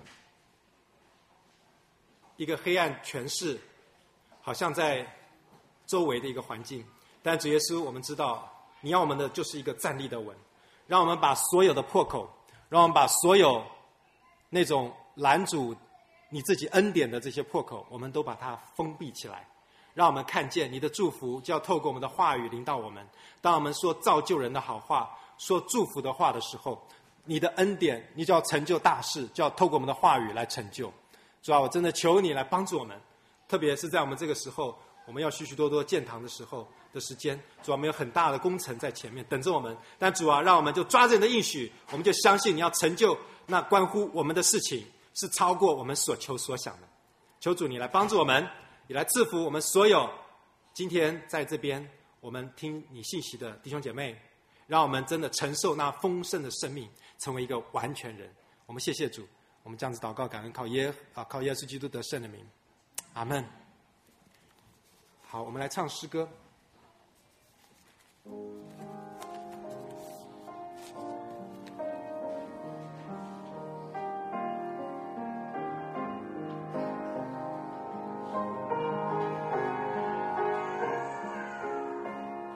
一个黑暗权势，好像在周围的一个环境，但主耶稣，我们知道你要我们的就是一个站立的稳，让我们把所有的破口，让我们把所有那种拦阻你自己恩典的这些破口，我们都把它封闭起来，让我们看见你的祝福就要透过我们的话语临到我们。当我们说造就人的好话，说祝福的话的时候，你的恩典你就要成就大事，就要透过我们的话语来成就。主啊，我真的求你来帮助我们，特别是在我们这个时候，我们要许许多多建堂的时候的时间，主啊，我们有很大的工程在前面等着我们。但主啊，让我们就抓着你的应许，我们就相信你要成就那关乎我们的事情，是超过我们所求所想的。求主你来帮助我们，你来赐福我们所有今天在这边我们听你信息的弟兄姐妹，让我们真的承受那丰盛的生命，成为一个完全人。我们谢谢主，我们这样子祷告感恩，靠耶啊，靠耶稣基督得胜的名，阿们。好，我们来唱诗歌。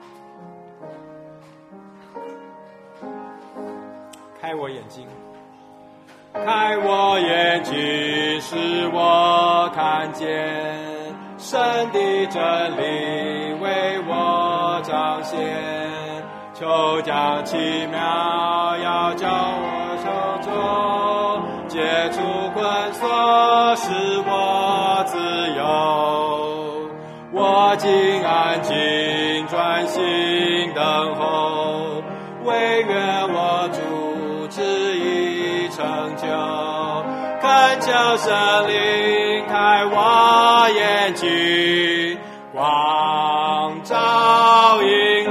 开我眼睛， 开我眼睛，使我看见神的真理为我彰显，求将奇妙要叫我手中，解除捆锁，使我自由。我竟安静专心等候，惟愿我主旨意成就。恳求圣灵开我眼睛，光照引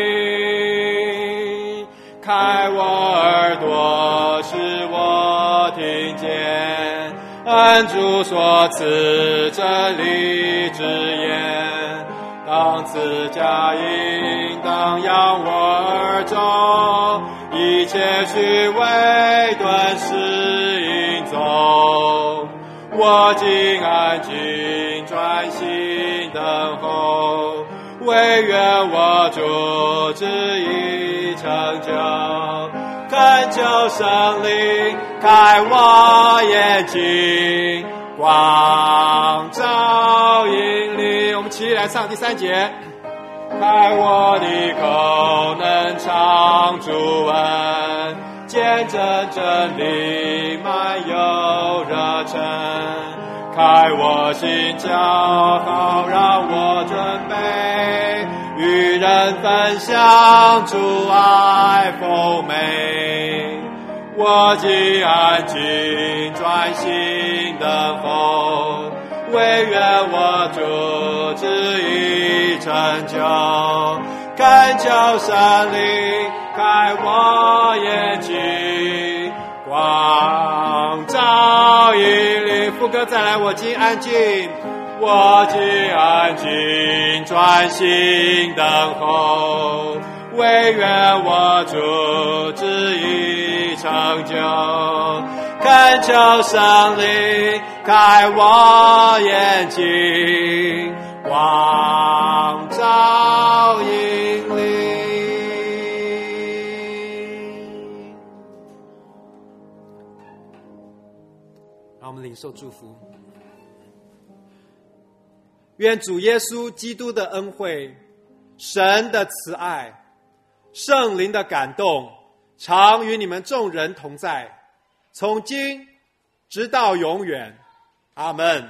领，开我耳朵，使我听见恩主所赐真理之言。当此佳音，当扬我耳中，一切虚伪顿时隐踪。我竟安静专心等候，惟愿我主旨意成就。恳求圣灵开我眼睛，光照引领。我们起来唱第三节。开我的口，能唱主恩，见证真理，满有热忱。开我心窖，好让我准备与人分享主爱丰美。我既安静专心等候，惟愿我主旨意成就。恳求圣灵开我眼睛，光照引领。副歌再来，我既安静，我既安静专心等候，惟愿我主旨意成就。恳求圣灵开我眼睛，光照引领。让我们领受祝福。愿主耶稣基督的恩惠、神的慈爱、圣灵的感动，常与你们众人同在，从今直到永远。阿们。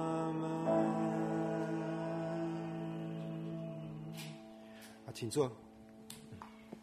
请坐。